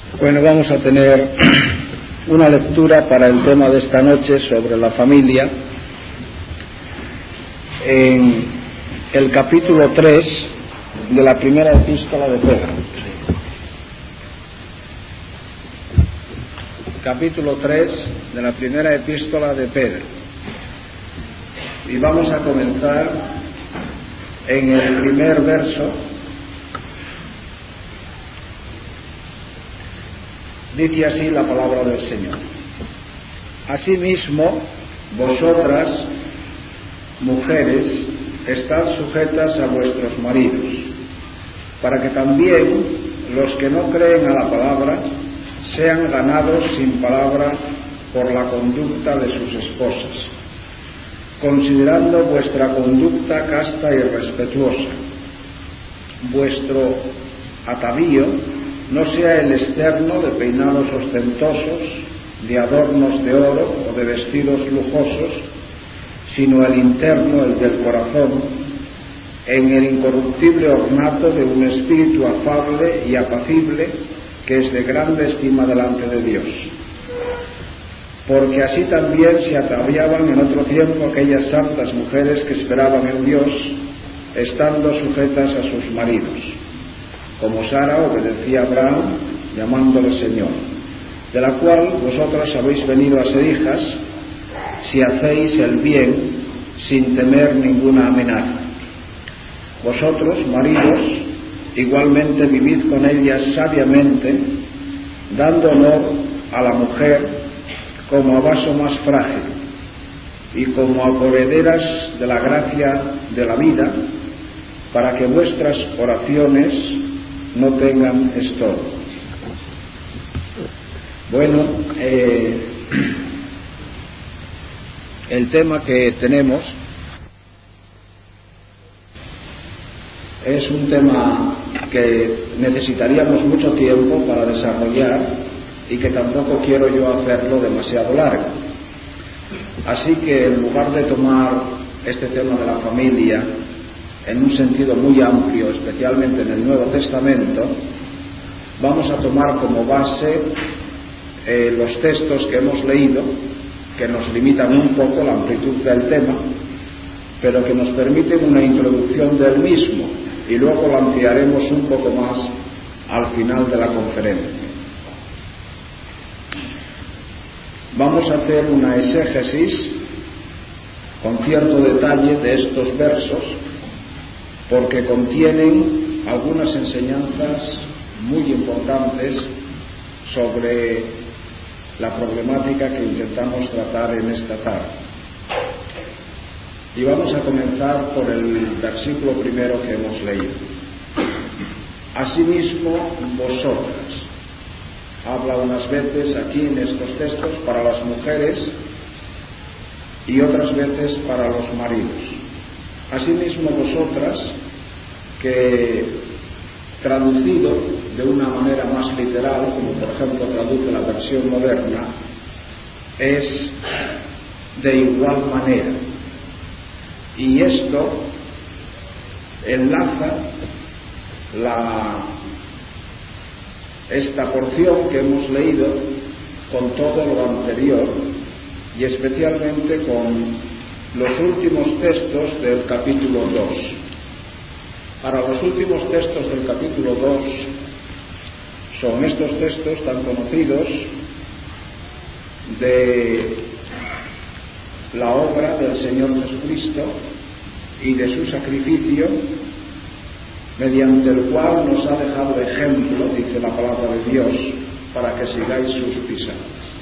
Bueno, vamos a tener una lectura para el tema de esta noche sobre la familia en el capítulo 3 de la primera epístola de Pedro. Capítulo 3 de la primera epístola de Pedro. Y vamos a comenzar en el primer verso. Dice así la palabra del Señor: Asimismo, vosotras, mujeres, estad sujetas a vuestros maridos, para que también los que no creen a la palabra sean ganados sin palabra por la conducta de sus esposas, considerando vuestra conducta casta y respetuosa. Vuestro atavío no sea el externo de peinados ostentosos, de adornos de oro o de vestidos lujosos, sino el interno, el del corazón, en el incorruptible ornato de un espíritu afable y apacible, que es de grande estima delante de Dios. Porque así también se ataviaban en otro tiempo aquellas santas mujeres que esperaban en Dios, estando sujetas a sus maridos, como Sara obedecía a Abraham, llamándole Señor, de la cual vosotras habéis venido a ser hijas, si hacéis el bien sin temer ninguna amenaza. Vosotros, maridos, igualmente vivid con ellas sabiamente, dando honor a la mujer como a vaso más frágil y como a coherederas de la gracia de la vida, para que vuestras oraciones no tengan estorbo. Bueno, el tema que tenemos es un tema que necesitaríamos mucho tiempo para desarrollar y que tampoco quiero yo hacerlo demasiado largo. Así que en lugar de tomar este tema de la familia en un sentido muy amplio, especialmente en el Nuevo Testamento, vamos a tomar como base los textos que hemos leído, que nos limitan un poco la amplitud del tema, pero que nos permiten una introducción del mismo, y luego lo ampliaremos un poco más al final de la conferencia. Vamos a hacer una exégesis con cierto detalle de estos versos, porque contienen algunas enseñanzas muy importantes sobre la problemática que intentamos tratar en esta tarde. Y vamos a comenzar por el versículo primero que hemos leído. Asimismo, vosotras. Habla unas veces aquí en estos textos para las mujeres y otras veces para los maridos. Asimismo, vosotras, que traducido de una manera más literal, como por ejemplo traduce la versión moderna, es de igual manera. Y esto enlaza esta porción que hemos leído con todo lo anterior, y especialmente con los últimos textos del capítulo 2. Ahora, los últimos textos del capítulo 2 son estos textos tan conocidos de la obra del Señor Jesucristo y de su sacrificio, mediante el cual nos ha dejado ejemplo, dice la palabra de Dios, para que sigáis sus pisadas.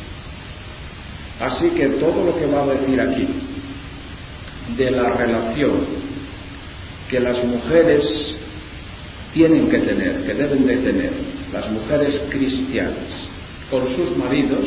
Así que todo lo que va a decir aquí de la relación que las mujeres tienen que tener, que deben de tener, las mujeres cristianas con sus maridos,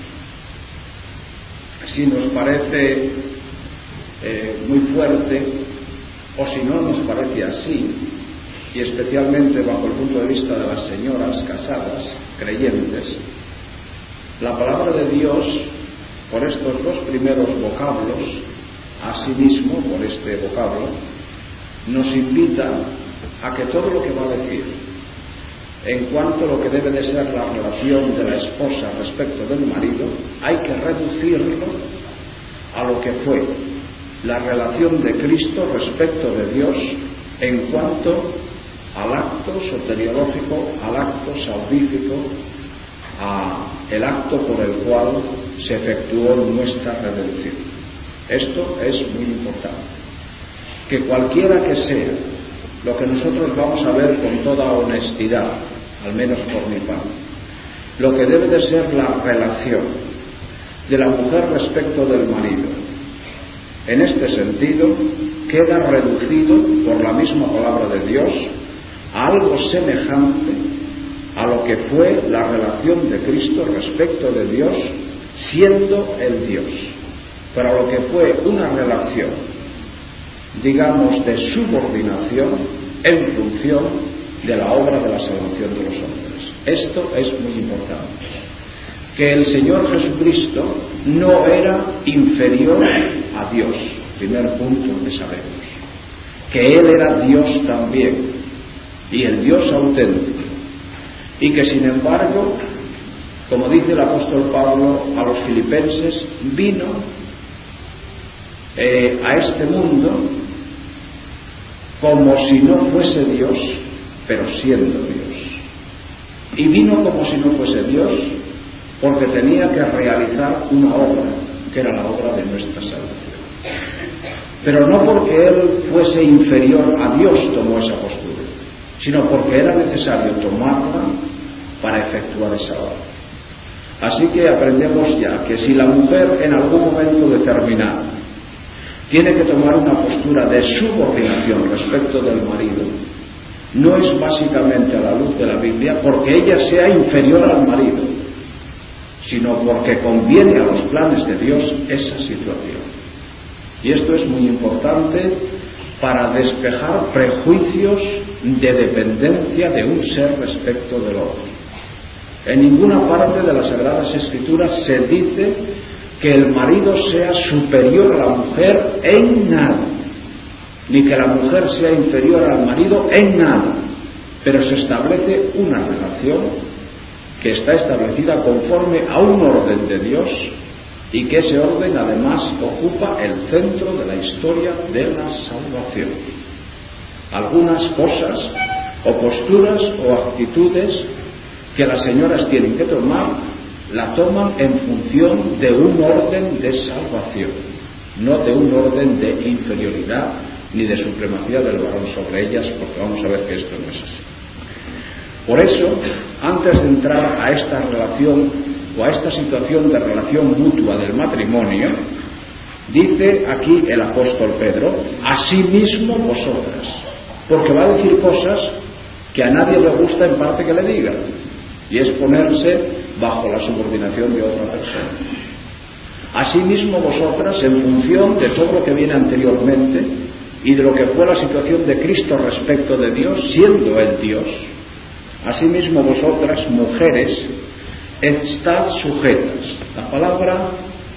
si nos parece muy fuerte, o si no nos parece así, y especialmente bajo el punto de vista de las señoras casadas, creyentes, la palabra de Dios, por estos dos primeros vocablos, asimismo, por este vocablo, nos invita a que todo lo que va a decir en cuanto a lo que debe de ser la relación de la esposa respecto del marido, hay que reducirlo a lo que fue la relación de Cristo respecto de Dios en cuanto al acto soteriológico, al acto salvífico, al acto por el cual se efectuó nuestra redención. Esto es muy importante. Que cualquiera que sea lo que nosotros vamos a ver con toda honestidad, al menos por mi parte, lo que debe de ser la relación de la mujer respecto del marido, en este sentido, queda reducido por la misma palabra de Dios a algo semejante a lo que fue la relación de Cristo respecto de Dios, siendo el Dios, pero a lo que fue una relación, digamos, de subordinación en función de la obra de la salvación de los hombres. Esto es muy importante. Que el Señor Jesucristo no era inferior a Dios, primer punto que sabemos. Que Él era Dios también, y el Dios auténtico. Y que sin embargo, como dice el apóstol Pablo a los filipenses, vino a este mundo como si no fuese Dios, pero siendo Dios. Y vino como si no fuese Dios porque tenía que realizar una obra, que era la obra de nuestra salvación. Pero no porque Él fuese inferior a Dios tomó esa postura, sino porque era necesario tomarla para efectuar esa obra. Así que aprendemos ya que si la mujer en algún momento determinado tiene que tomar una postura de subordinación respecto del marido, no es básicamente a la luz de la Biblia porque ella sea inferior al marido, sino porque conviene a los planes de Dios esa situación. Y esto es muy importante para despejar prejuicios de dependencia de un ser respecto del otro. En ninguna parte de las Sagradas Escrituras se dice que el marido sea superior a la mujer en nada, ni que la mujer sea inferior al marido en nada, pero se establece una relación que está establecida conforme a un orden de Dios y que ese orden además ocupa el centro de la historia de la salvación. Algunas cosas o posturas o actitudes que las señoras tienen que tomar, la toman en función de un orden de salvación, no de un orden de inferioridad ni de supremacía del varón sobre ellas, porque vamos a ver que esto no es así. Por eso, antes de entrar a esta relación o a esta situación de relación mutua del matrimonio, dice aquí el apóstol Pedro, asimismo vosotras, porque va a decir cosas que a nadie le gusta en parte que le digan, y es ponerse bajo la subordinación de otra persona. Asimismo vosotras, en función de todo lo que viene anteriormente y de lo que fue la situación de Cristo respecto de Dios, siendo Él Dios, asimismo vosotras, mujeres, estad sujetas. La palabra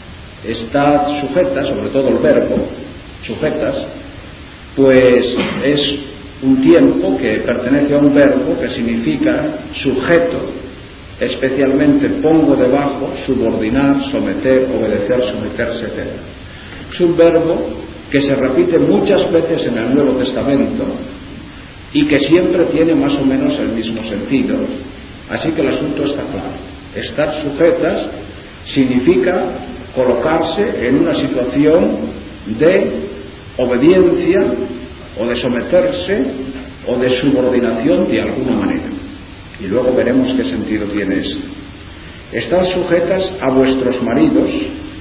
estad sujetas, sobre todo el verbo sujetas, pues es un tiempo que pertenece a un verbo que significa sujeto, especialmente pongo debajo, subordinar, someter, obedecer, someterse, etc. Es un verbo que se repite muchas veces en el Nuevo Testamento y que siempre tiene más o menos el mismo sentido, así que el asunto está claro. Estar sujetas significa colocarse en una situación de obediencia o de someterse o de subordinación de alguna manera, y luego veremos qué sentido tiene esto. Estad sujetas a vuestros maridos,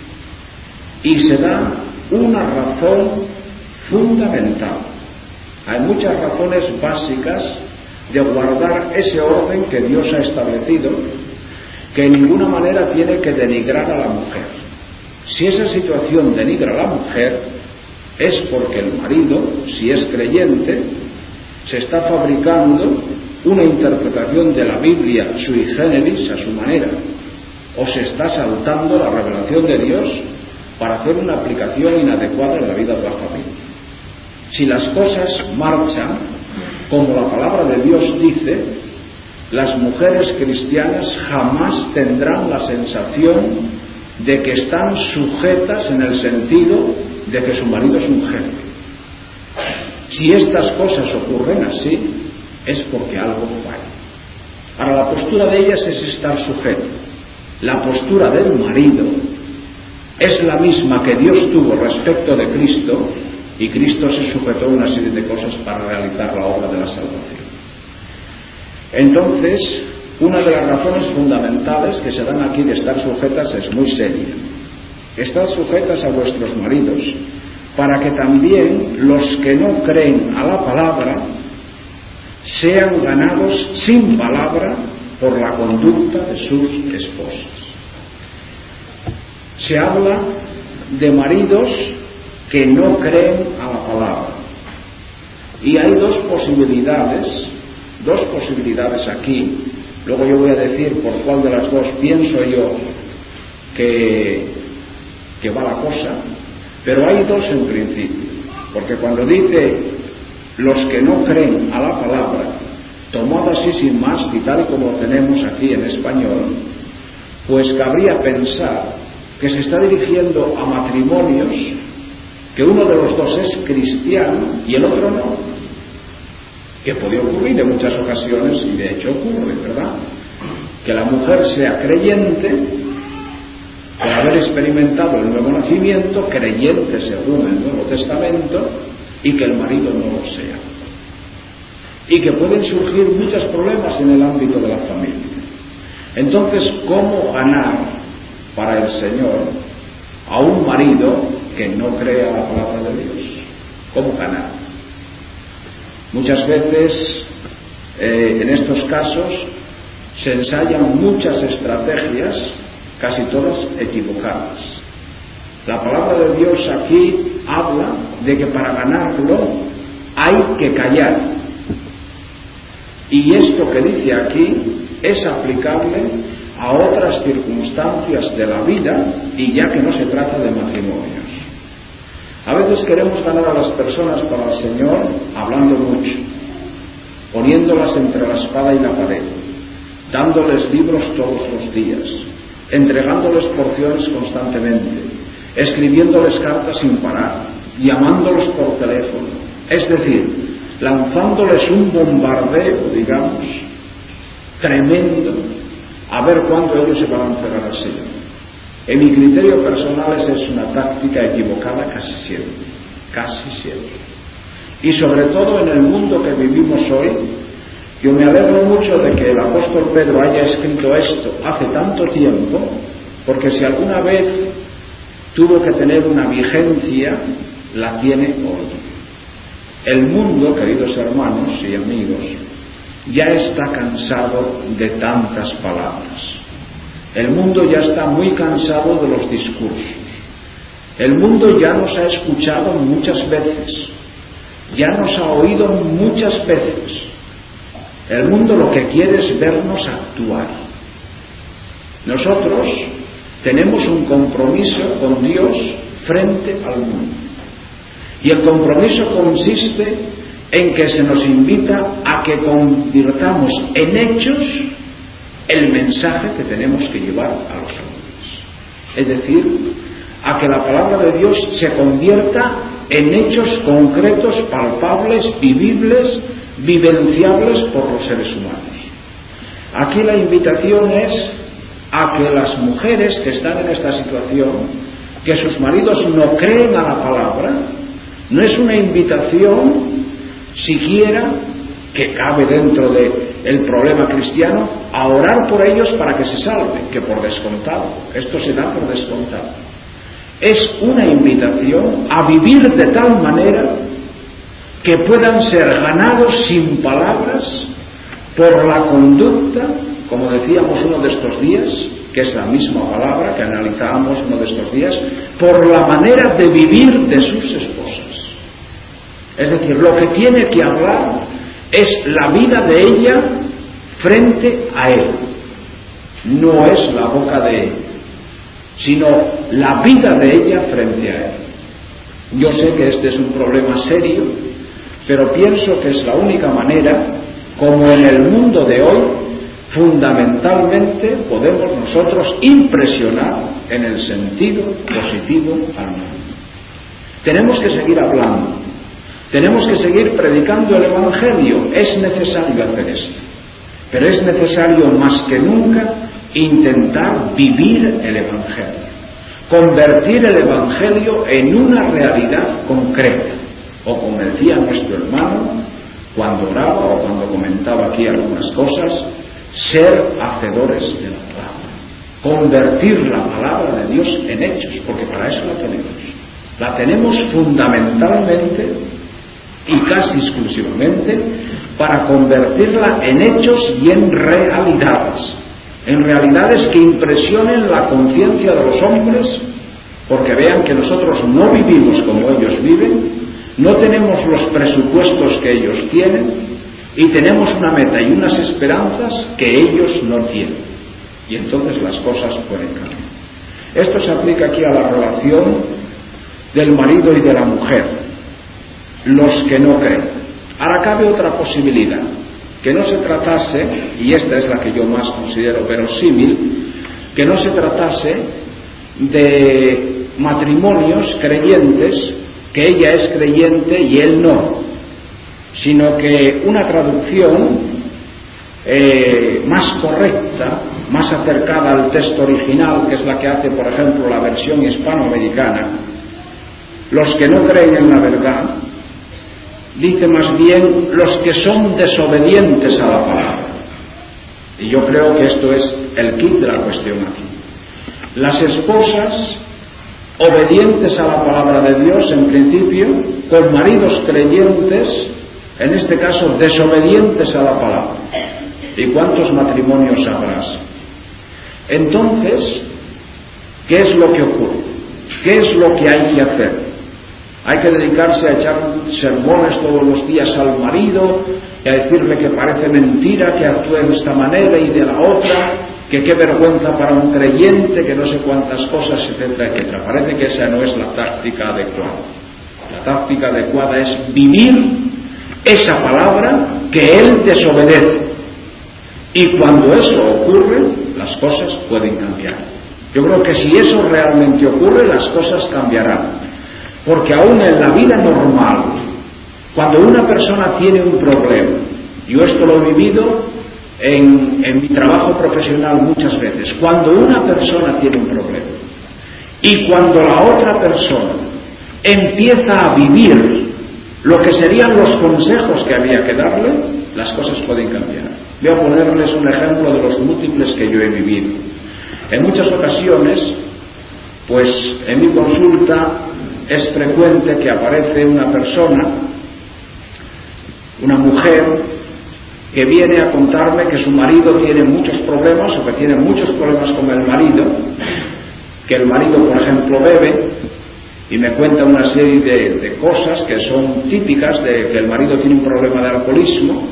y se da una razón fundamental. Hay muchas razones básicas de guardar ese orden que Dios ha establecido, que en ninguna manera tiene que denigrar a la mujer. Si esa situación denigra a la mujer, es porque el marido, si es creyente, se está fabricando una interpretación de la Biblia sui generis a su manera, o se está saltando la revelación de Dios para hacer una aplicación inadecuada en la vida de la familia. Si las cosas marchan como la palabra de Dios dice, las mujeres cristianas jamás tendrán la sensación de que están sujetas en el sentido de que su marido es un jefe. Si estas cosas ocurren así, es porque algo falla. Ahora, la postura de ellas es estar sujeto. La postura del marido es la misma que Dios tuvo respecto de Cristo, y Cristo se sujetó a una serie de cosas para realizar la obra de la salvación. Entonces, una de las razones fundamentales que se dan aquí de estar sujetas es muy seria. Estad sujetas a vuestros maridos, para que también los que no creen a la palabra sean ganados sin palabra por la conducta de sus esposas. Se habla de maridos que no creen a la palabra. Y hay dos posibilidades aquí. Luego yo voy a decir por cuál de las dos pienso yo que va la cosa, pero hay dos en principio, porque cuando dice los que no creen a la palabra, tomado así sin más y tal como tenemos aquí en español, pues cabría pensar que se está dirigiendo a matrimonios que uno de los dos es cristiano y el otro no, que puede ocurrir en muchas ocasiones, y de hecho ocurre, ¿verdad? Que la mujer sea creyente por haber experimentado el nuevo nacimiento, creyente según el Nuevo Testamento, y que el marido no lo sea. Y que pueden surgir muchos problemas en el ámbito de la familia. Entonces, ¿cómo ganar para el Señor a un marido que no crea la palabra de Dios? ¿Cómo ganar? Muchas veces, en estos casos, se ensayan muchas estrategias, casi todas equivocadas. La palabra de Dios aquí habla de que para ganarlo hay que callar. Y esto que dice aquí es aplicable a otras circunstancias de la vida, y ya que no se trata de matrimonios. A veces queremos ganar a las personas para el Señor hablando mucho, poniéndolas entre la espada y la pared, dándoles libros todos los días, entregándoles porciones constantemente, escribiéndoles cartas sin parar, llamándolos por teléfono, es decir, lanzándoles un bombardeo, digamos, tremendo, a ver cuándo ellos se van a entregar al Señor. En mi criterio personal esa es una táctica equivocada casi siempre. Y sobre todo en el mundo que vivimos hoy, yo me alegro mucho de que el apóstol Pedro haya escrito esto hace tanto tiempo, porque si alguna vez tuvo que tener una vigencia, la tiene hoy. El mundo, queridos hermanos y amigos, ya está cansado de tantas palabras. El mundo ya está muy cansado de los discursos. El mundo ya nos ha escuchado muchas veces, ya nos ha oído muchas veces. El mundo lo que quiere es vernos actuar. Nosotros tenemos un compromiso con Dios frente al mundo. Y el compromiso consiste en que se nos invita a que convirtamos en hechos el mensaje que tenemos que llevar a los hombres. Es decir, a que la palabra de Dios se convierta en hechos concretos, palpables, vivibles, vivenciables por los seres humanos. Aquí la invitación es a que las mujeres que están en esta situación, que sus maridos no creen a la palabra, no es una invitación siquiera que cabe dentro del problema cristiano a orar por ellos para que se salven, que por descontado, esto se da por descontado. Es una invitación a vivir de tal manera que puedan ser ganados sin palabras por la conducta, como decíamos uno de estos días, que es la misma palabra que analizábamos uno de estos días, por la manera de vivir de sus esposas. Es decir, lo que tiene que hablar es la vida de ella frente a él. No es la boca de él, sino la vida de ella frente a él. Yo sé que este es un problema serio, pero pienso que es la única manera, como en el mundo de hoy, fundamentalmente podemos nosotros impresionar en el sentido positivo al mundo. Tenemos que seguir hablando, tenemos que seguir predicando el Evangelio, es necesario hacer esto, pero es necesario más que nunca intentar vivir el Evangelio, convertir el Evangelio en una realidad concreta, o como decía nuestro hermano cuando oraba o cuando comentaba aquí algunas cosas, ser hacedores de la palabra, convertir la palabra de Dios en hechos, porque para eso la tenemos. La tenemos fundamentalmente y casi exclusivamente para convertirla en hechos y en realidades que impresionen la conciencia de los hombres, porque vean que nosotros no vivimos como ellos viven, no tenemos los presupuestos que ellos tienen y tenemos una meta y unas esperanzas que ellos no tienen. Y entonces las cosas pueden cambiar. Esto se aplica aquí a la relación del marido y de la mujer, los que no creen. Ahora cabe otra posibilidad, que no se tratase, y esta es la que yo más considero verosímil, que no se tratase de matrimonios creyentes, que ella es creyente y él no, sino que una traducción más correcta, más acercada al texto original, que es la que hace, por ejemplo, la versión hispanoamericana, los que no creen en la verdad, dice más bien los que son desobedientes a la palabra. Y yo creo que esto es el quid de la cuestión aquí. Las esposas obedientes a la palabra de Dios, en principio, con maridos creyentes, en este caso desobedientes a la palabra. ¿Y cuántos matrimonios habrás? Entonces, ¿qué es lo que ocurre? ¿Qué es lo que hay que hacer? Hay que dedicarse a echar sermones todos los días al marido y a decirle que parece mentira que actúe de esta manera y de la otra, que qué vergüenza para un creyente, que no sé cuántas cosas, etcétera, etcétera. Parece que esa no es la táctica adecuada. La táctica adecuada es vivir esa palabra que él desobedece. Y cuando eso ocurre, las cosas pueden cambiar. Yo creo que si eso realmente ocurre, las cosas cambiarán. Porque aún en la vida normal, cuando una persona tiene un problema, yo esto lo he vivido en mi trabajo profesional muchas veces, cuando una persona tiene un problema y cuando la otra persona empieza a vivir lo que serían los consejos que había que darle, las cosas pueden cambiar. Voy a ponerles un ejemplo de los múltiples que yo he vivido. En muchas ocasiones, pues en mi consulta es frecuente que aparece una persona, una mujer, que viene a contarme que su marido tiene muchos problemas o que tiene muchos problemas con el marido, que el marido, por ejemplo, bebe, y me cuenta una serie de cosas que son típicas de que el marido tiene un problema de alcoholismo,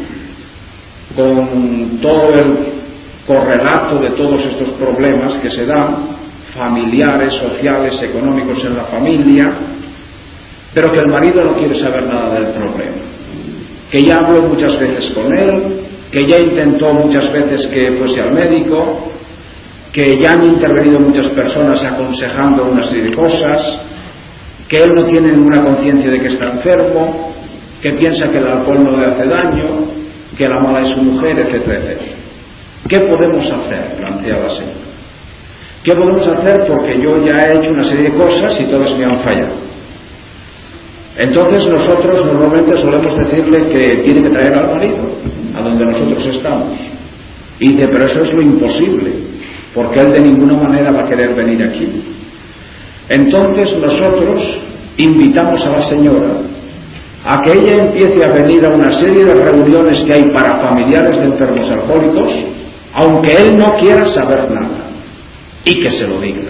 con todo el correlato de todos estos problemas que se dan, familiares, sociales, económicos en la familia, pero que el marido no quiere saber nada del problema, que ya habló muchas veces con él, que ya intentó muchas veces que fuese al médico, que ya han intervenido muchas personas aconsejando una serie de cosas, que él no tiene ninguna conciencia de que está enfermo, que piensa que el alcohol no le hace daño, que la mala es su mujer, etcétera, etcétera. ¿Qué podemos hacer?, plantea la señora. ¿Qué podemos hacer? Porque yo ya he hecho una serie de cosas y todas me han fallado. Entonces nosotros normalmente solemos decirle que tiene que traer al marido a donde nosotros estamos. Y dice, pero eso es lo imposible, porque él de ninguna manera va a querer venir aquí. Entonces nosotros invitamos a la señora a que ella empiece a venir a una serie de reuniones que hay para familiares de enfermos alcohólicos, aunque él no quiera saber nada, y que se lo diga.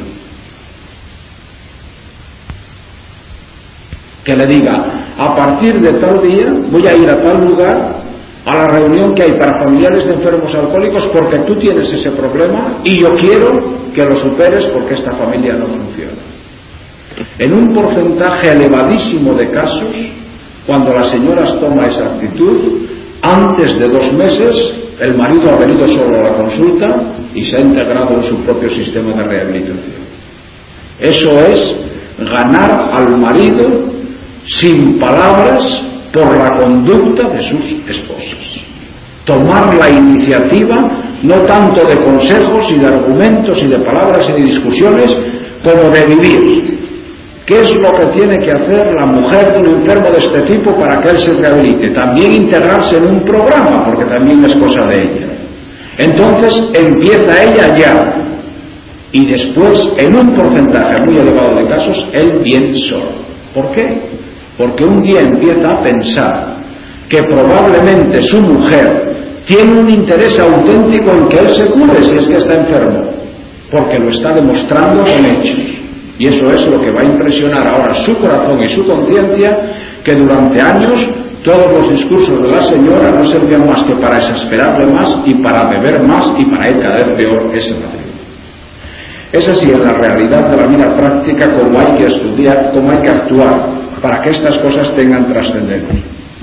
Que le diga, a partir de tal día voy a ir a tal lugar a la reunión que hay para familiares de enfermos alcohólicos porque tú tienes ese problema y yo quiero que lo superes porque esta familia no funciona. En un porcentaje elevadísimo de casos, cuando las señoras toman esa actitud, Antes de 2 meses, el marido ha venido solo a la consulta y se ha integrado en su propio sistema de rehabilitación. Eso es ganar al marido sin palabras por la conducta de sus esposas. Tomar la iniciativa, no tanto de consejos y de argumentos y de palabras y de discusiones, como de vivir. ¿Qué es lo que tiene que hacer la mujer de un enfermo de este tipo para que él se rehabilite? También integrarse en un programa, porque también es cosa de ella. Entonces empieza ella ya, y después, en un porcentaje muy elevado de casos, él viene solo. ¿Por qué? Porque un día empieza a pensar que probablemente su mujer tiene un interés auténtico en que él se cure si es que está enfermo, porque lo está demostrando con hechos. Y eso es lo que va a impresionar ahora su corazón y su conciencia, que durante años todos los discursos de la señora no servían más que para exasperarle más y para beber más y para él caer peor ese matrimonio. Es así en la realidad de la vida práctica como hay que estudiar, como hay que actuar para que estas cosas tengan trascendencia.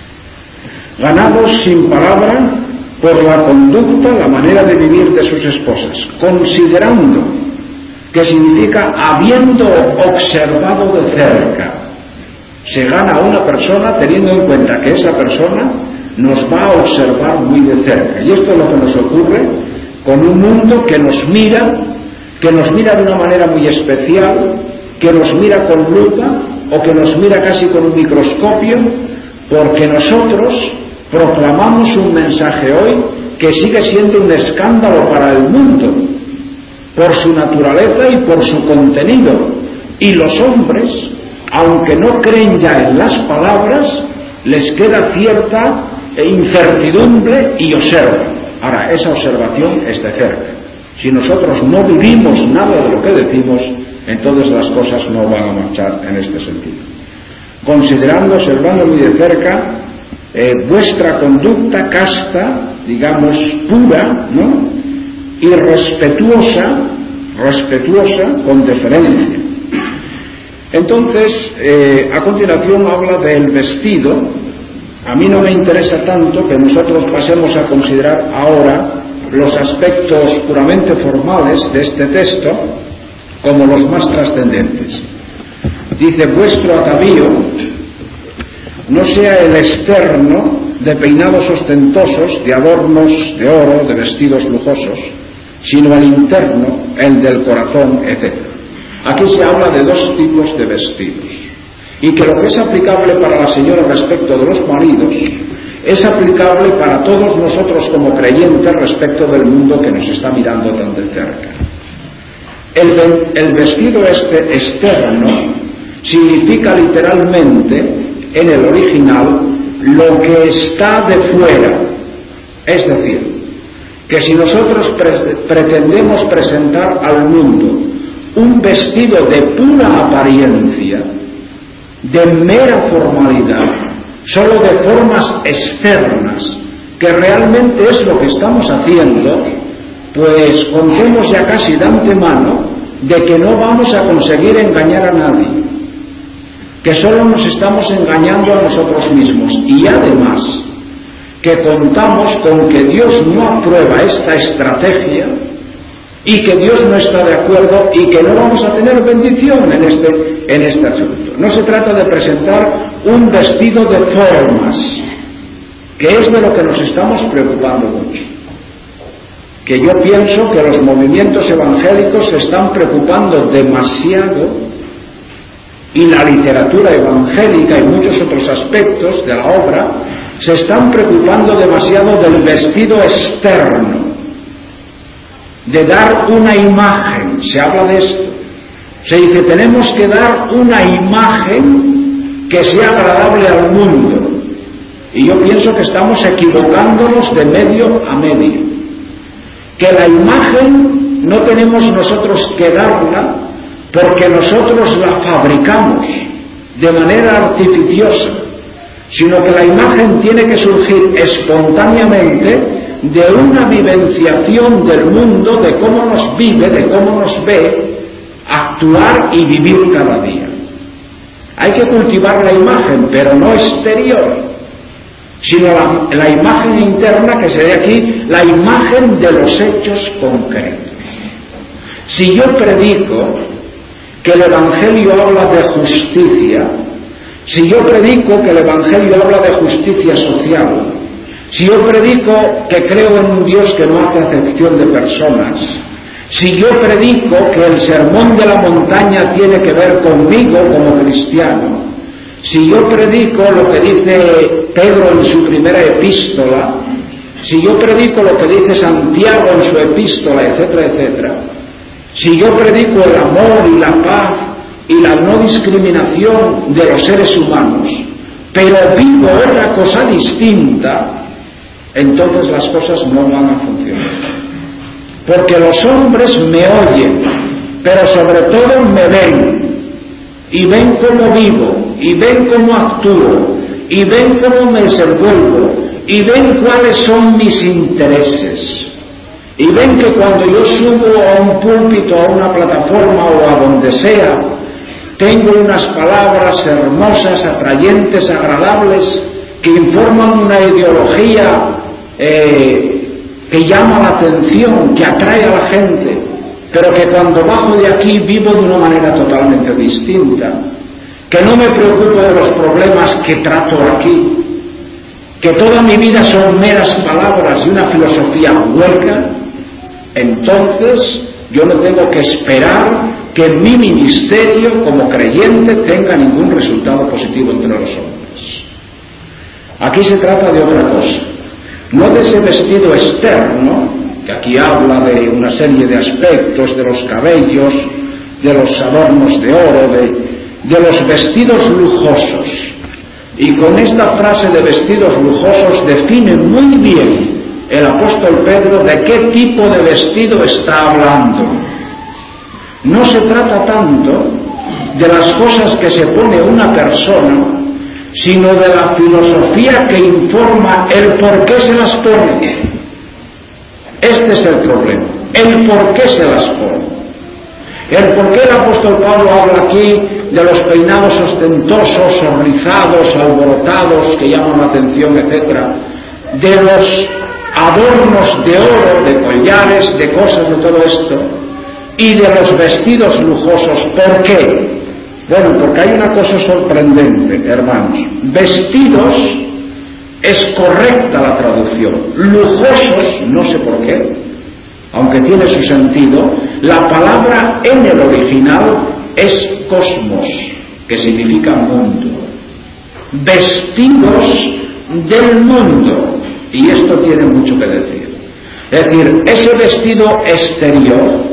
Ganados sin palabra por la conducta, la manera de vivir de sus esposas, considerando, que significa habiendo observado de cerca. Se gana a una persona teniendo en cuenta que esa persona nos va a observar muy de cerca. Y esto es lo que nos ocurre con un mundo que nos mira de una manera muy especial, que nos mira con lupa o que nos mira casi con un microscopio, porque nosotros proclamamos un mensaje hoy que sigue siendo un escándalo para el mundo, por su naturaleza y por su contenido. Y los hombres, aunque no creen ya en las palabras, les queda cierta incertidumbre y observan. Ahora, esa observación es de cerca. Si nosotros no vivimos nada de lo que decimos, entonces las cosas no van a marchar en este sentido. Considerando, observando muy de cerca, vuestra conducta casta, digamos, pura, ¿no?, y respetuosa con deferencia. Entonces, a continuación habla del vestido. A mí no me interesa tanto que nosotros pasemos a considerar ahora los aspectos puramente formales de este texto como los más trascendentes. Dice: vuestro atavío no sea el externo de peinados ostentosos, de adornos de oro, de vestidos lujosos, sino el interno, el del corazón, etc. Aquí se habla de 2 tipos de vestidos, y que lo que es aplicable para la señora respecto de los maridos es aplicable para todos nosotros como creyentes respecto del mundo que nos está mirando tan de cerca. El vestido externo significa literalmente, en el original, lo que está de fuera. Es decir, que si nosotros pretendemos presentar al mundo un vestido de pura apariencia, de mera formalidad, solo de formas externas, que realmente es lo que estamos haciendo, pues contemos ya casi de antemano de que no vamos a conseguir engañar a nadie, que solo nos estamos engañando a nosotros mismos, y además que contamos con que Dios no aprueba esta estrategia y que Dios no está de acuerdo y que no vamos a tener bendición en este asunto. No se trata de presentar un vestido de formas, que es de lo que nos estamos preocupando mucho. Que yo pienso que los movimientos evangélicos se están preocupando demasiado, y la literatura evangélica y muchos otros aspectos de la obra se están preocupando demasiado del vestido externo, de dar una imagen. Se habla de esto. Se dice: tenemos que dar una imagen que sea agradable al mundo. Y yo pienso que estamos equivocándonos de medio a medio. Que la imagen no tenemos nosotros que darla porque nosotros la fabricamos de manera artificiosa, sino que la imagen tiene que surgir espontáneamente de una vivenciación del mundo, de cómo nos vive, de cómo nos ve, actuar y vivir cada día. Hay que cultivar la imagen, pero no exterior, sino la imagen interna, que sería aquí la imagen de los hechos concretos. Si yo predico que el Evangelio habla de justicia, si yo predico que el Evangelio habla de justicia social, si yo predico que creo en un Dios que no hace acepción de personas, si yo predico que el sermón de la montaña tiene que ver conmigo como cristiano, si yo predico lo que dice Pedro en su primera epístola, si yo predico lo que dice Santiago en su epístola, etcétera, etcétera, si yo predico el amor y la paz y la no discriminación de los seres humanos, pero vivo otra cosa distinta, entonces las cosas no van a funcionar. Porque los hombres me oyen, pero sobre todo me ven, y ven cómo vivo, y ven cómo actúo, y ven cómo me desenvuelvo, y ven cuáles son mis intereses. Y ven que cuando yo subo a un púlpito, a una plataforma o a donde sea, tengo unas palabras hermosas, atrayentes, agradables, que informan una ideología que llama la atención, que atrae a la gente, pero que cuando bajo de aquí vivo de una manera totalmente distinta, que no me preocupo de los problemas que trato aquí, que toda mi vida son meras palabras y una filosofía hueca, entonces yo no tengo que esperar que mi ministerio como creyente tenga ningún resultado positivo entre los hombres. Aquí se trata de otra cosa, no de ese vestido externo, que aquí habla de una serie de aspectos, de los cabellos, de los adornos de oro, de los vestidos lujosos. Y con esta frase de vestidos lujosos define muy bien el apóstol Pedro de qué tipo de vestido está hablando. No se trata tanto de las cosas que se pone una persona, sino de la filosofía que informa el por qué se las pone. Este es el problema, el por qué se las pone. El por qué el apóstol Pablo habla aquí de los peinados ostentosos, o rizados, alborotados, que llaman la atención, etc., de los adornos de oro, de collares, de cosas de todo esto, y de los vestidos lujosos. ¿Por qué? Bueno, porque hay una cosa sorprendente, hermanos. Vestidos es correcta la traducción. Lujosos, no sé por qué, aunque tiene su sentido, la palabra en el original es cosmos, que significa mundo. Vestidos del mundo, y esto tiene mucho que decir. Es decir, ese vestido exterior,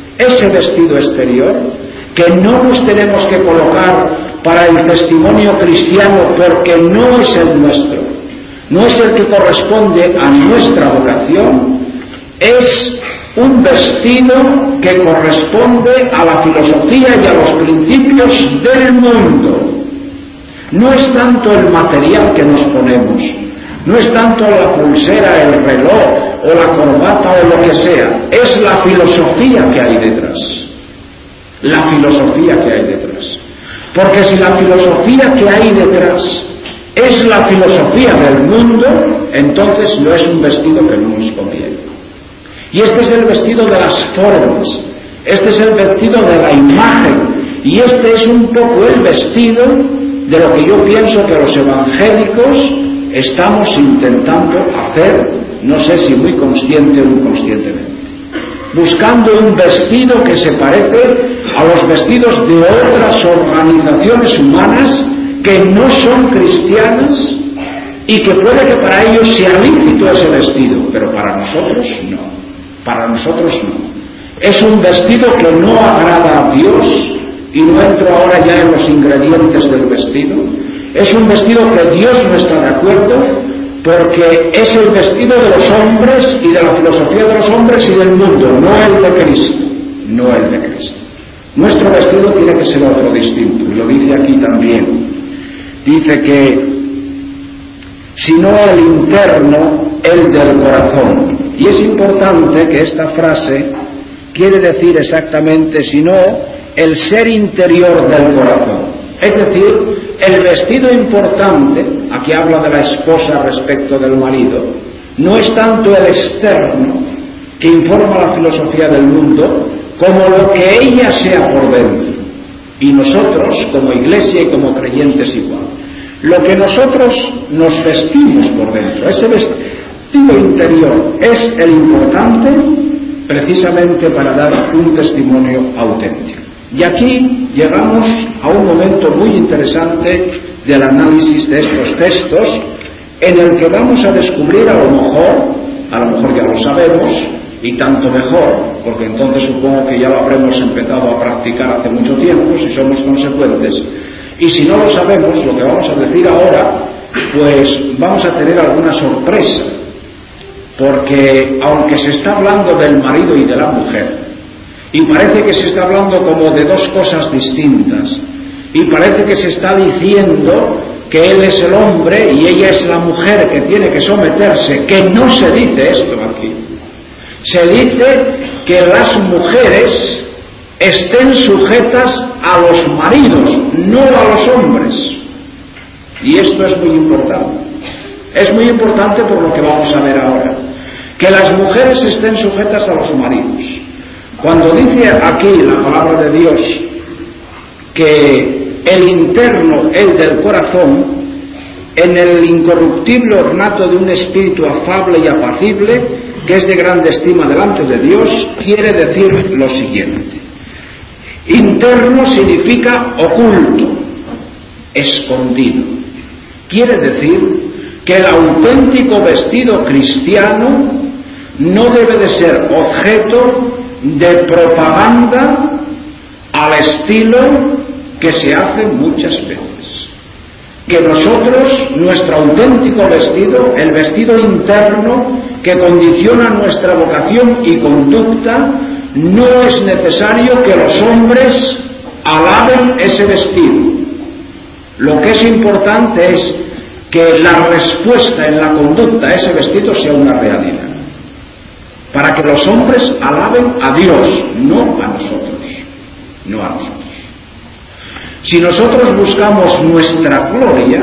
que no nos tenemos que colocar para el testimonio cristiano porque no es el nuestro, no es el que corresponde a nuestra vocación, es un vestido que corresponde a la filosofía y a los principios del mundo. No es tanto el material que nos ponemos, no es tanto la pulsera, el reloj o la corbata o lo que sea, es la filosofía que hay detrás. La filosofía que hay detrás. Porque si la filosofía que hay detrás es la filosofía del mundo, entonces no es un vestido que no nos conviene. Y este es el vestido de las formas, este es el vestido de la imagen, y este es un poco el vestido de lo que yo pienso que los evangélicos estamos intentando hacer, no sé si muy consciente o inconscientemente, buscando un vestido que se parece a los vestidos de otras organizaciones humanas que no son cristianas y que puede que para ellos sea lícito ese vestido, pero para nosotros no. Para nosotros no. Es un vestido que no agrada a Dios, y no entro ahora ya en los ingredientes del vestido. Es un vestido que Dios no está de acuerdo, porque es el vestido de los hombres y de la filosofía de los hombres y del mundo, no el de Cristo, no el de Cristo. Nuestro vestido tiene que ser otro distinto, y lo dice aquí también. Dice que, sino el interno, el del corazón. Y es importante que esta frase quiere decir exactamente, sino el ser interior del corazón. Es decir, el vestido importante, aquí habla de la esposa respecto del marido, no es tanto el externo que informa la filosofía del mundo, como lo que ella sea por dentro. Y nosotros, como iglesia y como creyentes igual. Lo que nosotros nos vestimos por dentro, ese vestido interior, es el importante precisamente para dar un testimonio auténtico. Y aquí llegamos a un momento muy interesante del análisis de estos textos, en el que vamos a descubrir a lo mejor ya lo sabemos, y tanto mejor, porque entonces supongo que ya lo habremos empezado a practicar hace mucho tiempo, si somos consecuentes, y si no lo sabemos, lo que vamos a decir ahora, pues vamos a tener alguna sorpresa, porque aunque se está hablando del marido y de la mujer, y parece que se está hablando como de dos cosas distintas, y parece que se está diciendo que él es el hombre y ella es la mujer que tiene que someterse, que no se dice esto aquí. Se dice que las mujeres estén sujetas a los maridos, no a los hombres. Y esto es muy importante. Es muy importante por lo que vamos a ver ahora. Que las mujeres estén sujetas a los maridos. Cuando dice aquí la palabra de Dios que el interno, el del corazón, en el incorruptible ornato de un espíritu afable y apacible, que es de grande estima delante de Dios, quiere decir lo siguiente. Interno significa oculto, escondido. Quiere decir que el auténtico vestido cristiano no debe de ser objeto de propaganda al estilo que se hace muchas veces. Que nosotros, nuestro auténtico vestido, el vestido interno que condiciona nuestra vocación y conducta, no es necesario que los hombres alaben ese vestido. Lo que es importante es que la respuesta en la conducta a ese vestido sea una realidad. Para que los hombres alaben a Dios, no a nosotros. No a nosotros. Si nosotros buscamos nuestra gloria,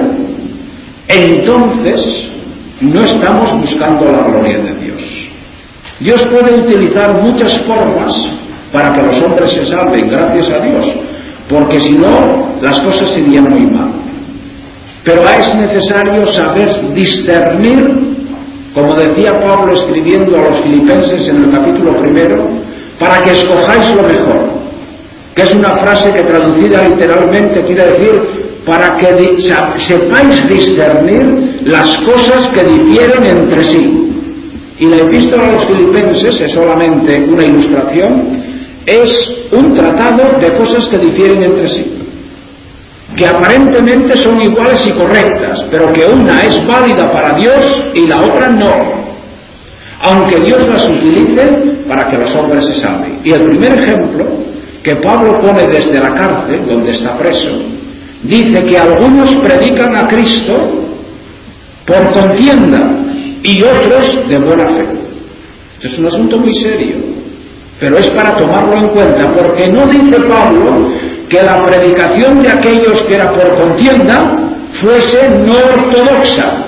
entonces no estamos buscando la gloria de Dios. Dios puede utilizar muchas formas para que los hombres se salven, gracias a Dios, porque si no, las cosas serían muy mal. Pero es necesario saber discernir, como decía Pablo escribiendo a los filipenses en el capítulo 1, para que escojáis lo mejor, que es una frase que traducida literalmente quiere decir para que sepáis discernir las cosas que difieren entre sí. Y la epístola a los filipenses es solamente una ilustración, es un tratado de cosas que difieren entre sí, que aparentemente son iguales y correctas, pero que una es válida para Dios y la otra no, aunque Dios las utilice para que los hombres se salven. Y el primer ejemplo que Pablo pone desde la cárcel, donde está preso, dice que algunos predican a Cristo por contienda y otros de buena fe. Esto es un asunto muy serio, pero es para tomarlo en cuenta, porque no dice Pablo que la predicación de aquellos que era por contienda fuese no ortodoxa,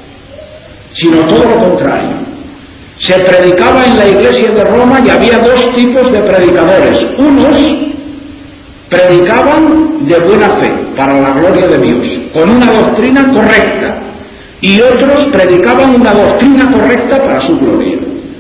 sino todo lo contrario. Se predicaba en la iglesia de Roma y había dos tipos de predicadores. Unos predicaban de buena fe, para la gloria de Dios, con una doctrina correcta, y otros predicaban una doctrina correcta para su gloria.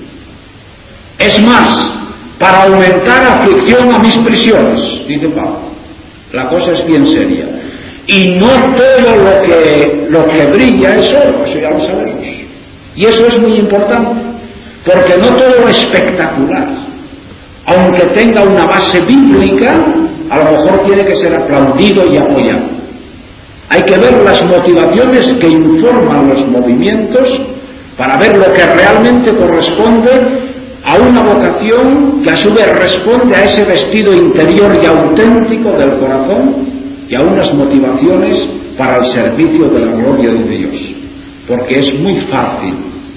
Es más, para aumentar aflicción a mis prisiones, dice Pablo. La cosa es bien seria. Y no todo lo que brilla es oro, eso ya lo sabemos. Y eso es muy importante. Porque no todo lo espectacular, aunque tenga una base bíblica, a lo mejor tiene que ser aplaudido y apoyado. Hay que ver las motivaciones que informan los movimientos para ver lo que realmente corresponde a una vocación que a su vez responde a ese vestido interior y auténtico del corazón y a unas motivaciones para el servicio de la gloria de Dios. Porque es muy fácil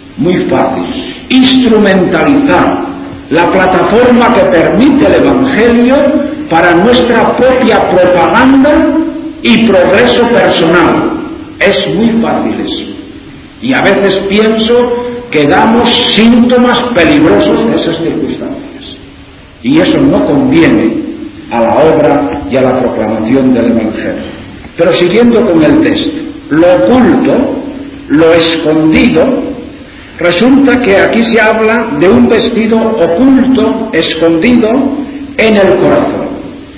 instrumentalizar la plataforma que permite el Evangelio para nuestra propia propaganda y progreso personal. Es muy fácil eso. Y a veces pienso que damos síntomas peligrosos de esas circunstancias. Y eso no conviene a la obra y a la proclamación del Evangelio. Pero siguiendo con el texto, lo oculto, lo escondido, resulta que aquí se habla de un vestido oculto, escondido en el corazón.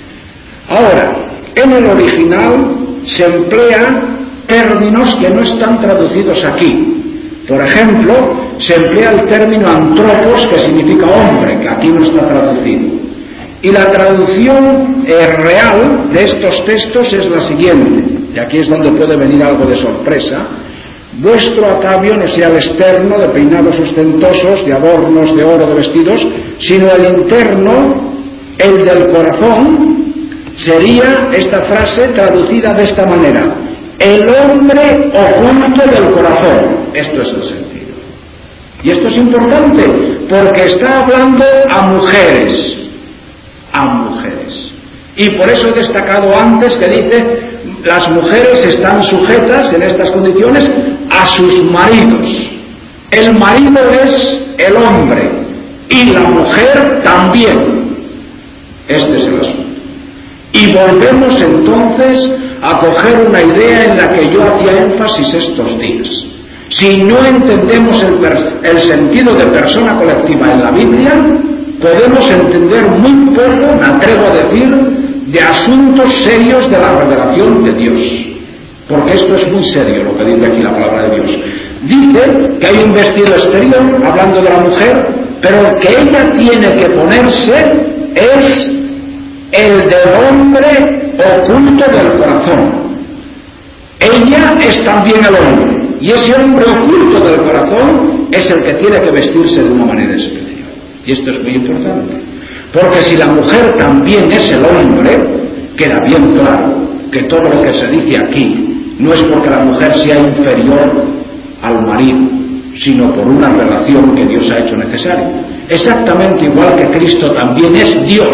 Ahora, en el original se emplean términos que no están traducidos aquí. Por ejemplo, se emplea el término antropos, que significa hombre, que aquí no está traducido. Y la traducción real de estos textos es la siguiente, y aquí es donde puede venir algo de sorpresa: vuestro atavio no sea el externo, de peinados ostentosos, de adornos de oro, de vestidos, sino el interno, el del corazón. Sería esta frase traducida de esta manera: el hombre oculto del corazón. Esto es el sentido. Y esto es importante, porque está hablando a mujeres. A mujeres. Y por eso he destacado antes que dice: las mujeres están sujetas en estas condiciones a sus maridos. El marido es el hombre y la mujer también. Este es el asunto. Y volvemos entonces a coger una idea en la que yo hacía énfasis estos días. Si no entendemos el sentido de persona colectiva en la Biblia, podemos entender muy poco, me atrevo a decir, de asuntos serios de la revelación de Dios. Porque esto es muy serio lo que dice aquí la palabra de Dios. Dice que hay un vestido exterior, hablando de la mujer, pero el que ella tiene que ponerse es el del hombre oculto del corazón. Ella es también el hombre, y ese hombre oculto del corazón es el que tiene que vestirse de una manera especial. Y esto es muy importante, porque si la mujer también es el hombre, queda bien claro que todo lo que se dice aquí no es porque la mujer sea inferior al marido, sino por una relación que Dios ha hecho necesaria. Exactamente igual que Cristo también es Dios,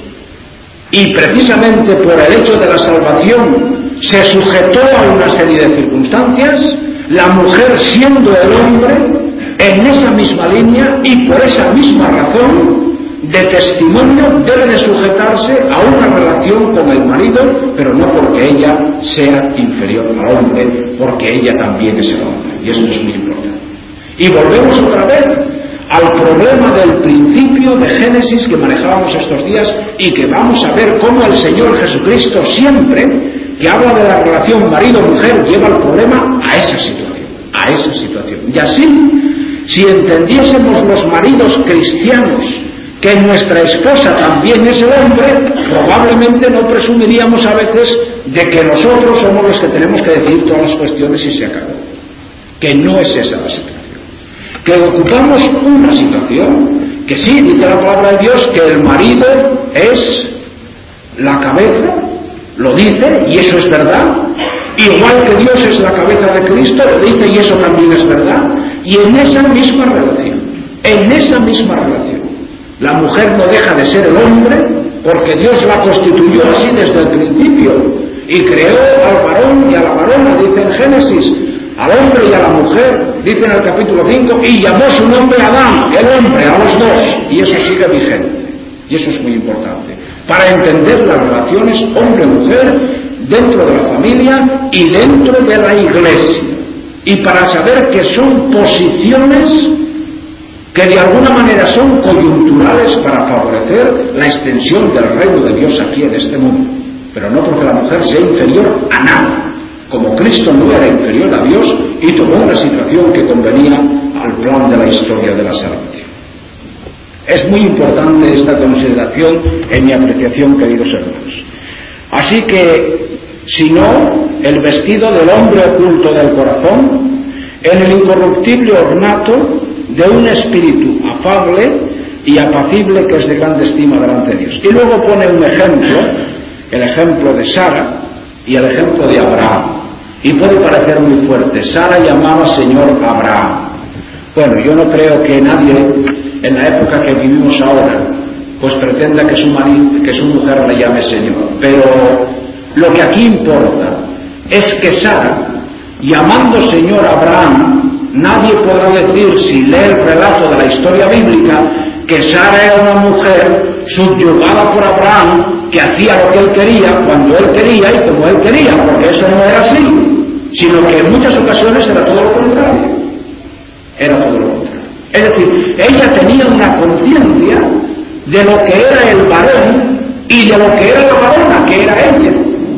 y precisamente por el hecho de la salvación se sujetó a una serie de circunstancias. La mujer, siendo el hombre, en esa misma línea y por esa misma razón de testimonio, debe de sujetarse a una relación con el marido, pero no porque ella sea inferior al hombre, porque ella también es el hombre. Y eso es muy importante. Y volvemos otra vez al problema del principio de Génesis que manejábamos estos días, y que vamos a ver cómo el Señor Jesucristo siempre que habla de la relación marido-mujer lleva el problema a esa situación. Y así, si entendiésemos los maridos cristianos que nuestra esposa también es el hombre, probablemente no presumiríamos a veces de que nosotros somos los que tenemos que decidir todas las cuestiones y se acabó. Que no es esa la situación. Que ocupamos una situación que sí, dice la palabra de Dios, que el marido es la cabeza, lo dice, y eso es verdad. Igual que Dios es la cabeza de Cristo, lo dice, y eso también es verdad. Y en esa misma relación, la mujer no deja de ser el hombre, porque Dios la constituyó así desde el principio, y creó al varón y a la varona, dice en Génesis, al hombre y a la mujer, dice en el capítulo 5, y llamó su nombre Adán, el hombre, a los dos, y eso sigue vigente. Y eso es muy importante, para entender las relaciones hombre-mujer dentro de la familia y dentro de la iglesia, y para saber que son posiciones que de alguna manera son coyunturales para favorecer la extensión del reino de Dios aquí en este mundo, pero no porque la mujer sea inferior a nada, como Cristo no era inferior a Dios y tomó una situación que convenía al plan de la historia de la salvación. Es muy importante esta consideración en mi apreciación, queridos hermanos. Así que, si no, el vestido del hombre oculto del corazón, en el incorruptible ornato de un espíritu afable y apacible que es de grande estima delante de Dios. Y luego pone un ejemplo, el ejemplo de Sara y el ejemplo de Abraham. Y puede parecer muy fuerte. Sara llamaba Señor a Abraham. Bueno, yo no creo que nadie en la época que vivimos ahora pues pretenda que su mujer le llame Señor, pero Lo que aquí importa es que Sara, llamando Señor a Abraham, nadie podrá decir, si lee el relato de la historia bíblica, que Sara era una mujer subyugada por Abraham, que hacía lo que él quería, cuando él quería y como él quería, porque eso no era así, sino que en muchas ocasiones era todo lo contrario. Era todo lo contrario. Es decir, ella tenía una conciencia de lo que era el varón y de lo que era la varona, que era ella.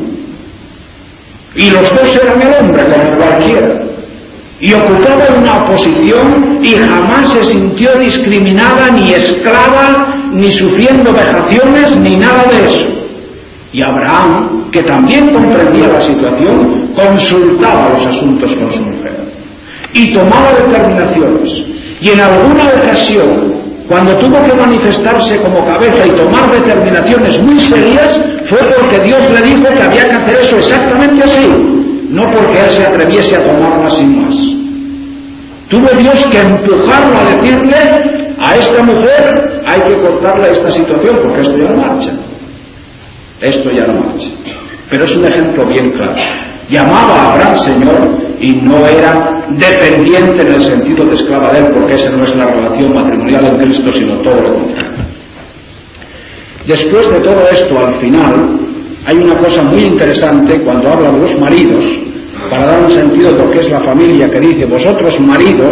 Y los dos eran el hombre, como cualquiera. Y ocupaba una posición y jamás se sintió discriminada, ni esclava, ni sufriendo vejaciones, ni nada de eso. Y Abraham, que también comprendía la situación, consultaba los asuntos con su mujer y tomaba determinaciones. Y en alguna ocasión, cuando tuvo que manifestarse como cabeza y tomar determinaciones muy serias, fue porque Dios le dijo que había que hacer eso exactamente así, no porque él se atreviese a tomarla sin más. Tuvo Dios que empujarlo a decirle a esta mujer, hay que cortarle esta situación porque esto ya no marcha. Esto ya no marcha. Pero es un ejemplo bien claro. Llamaba a Abraham Señor y no era dependiente en el sentido de esclava de él, porque esa no es la relación matrimonial en Cristo, sino todo lo contrario. Después de todo esto, al final, hay una cosa muy interesante cuando habla de los maridos, para dar un sentido de lo que es la familia, que dice: vosotros maridos,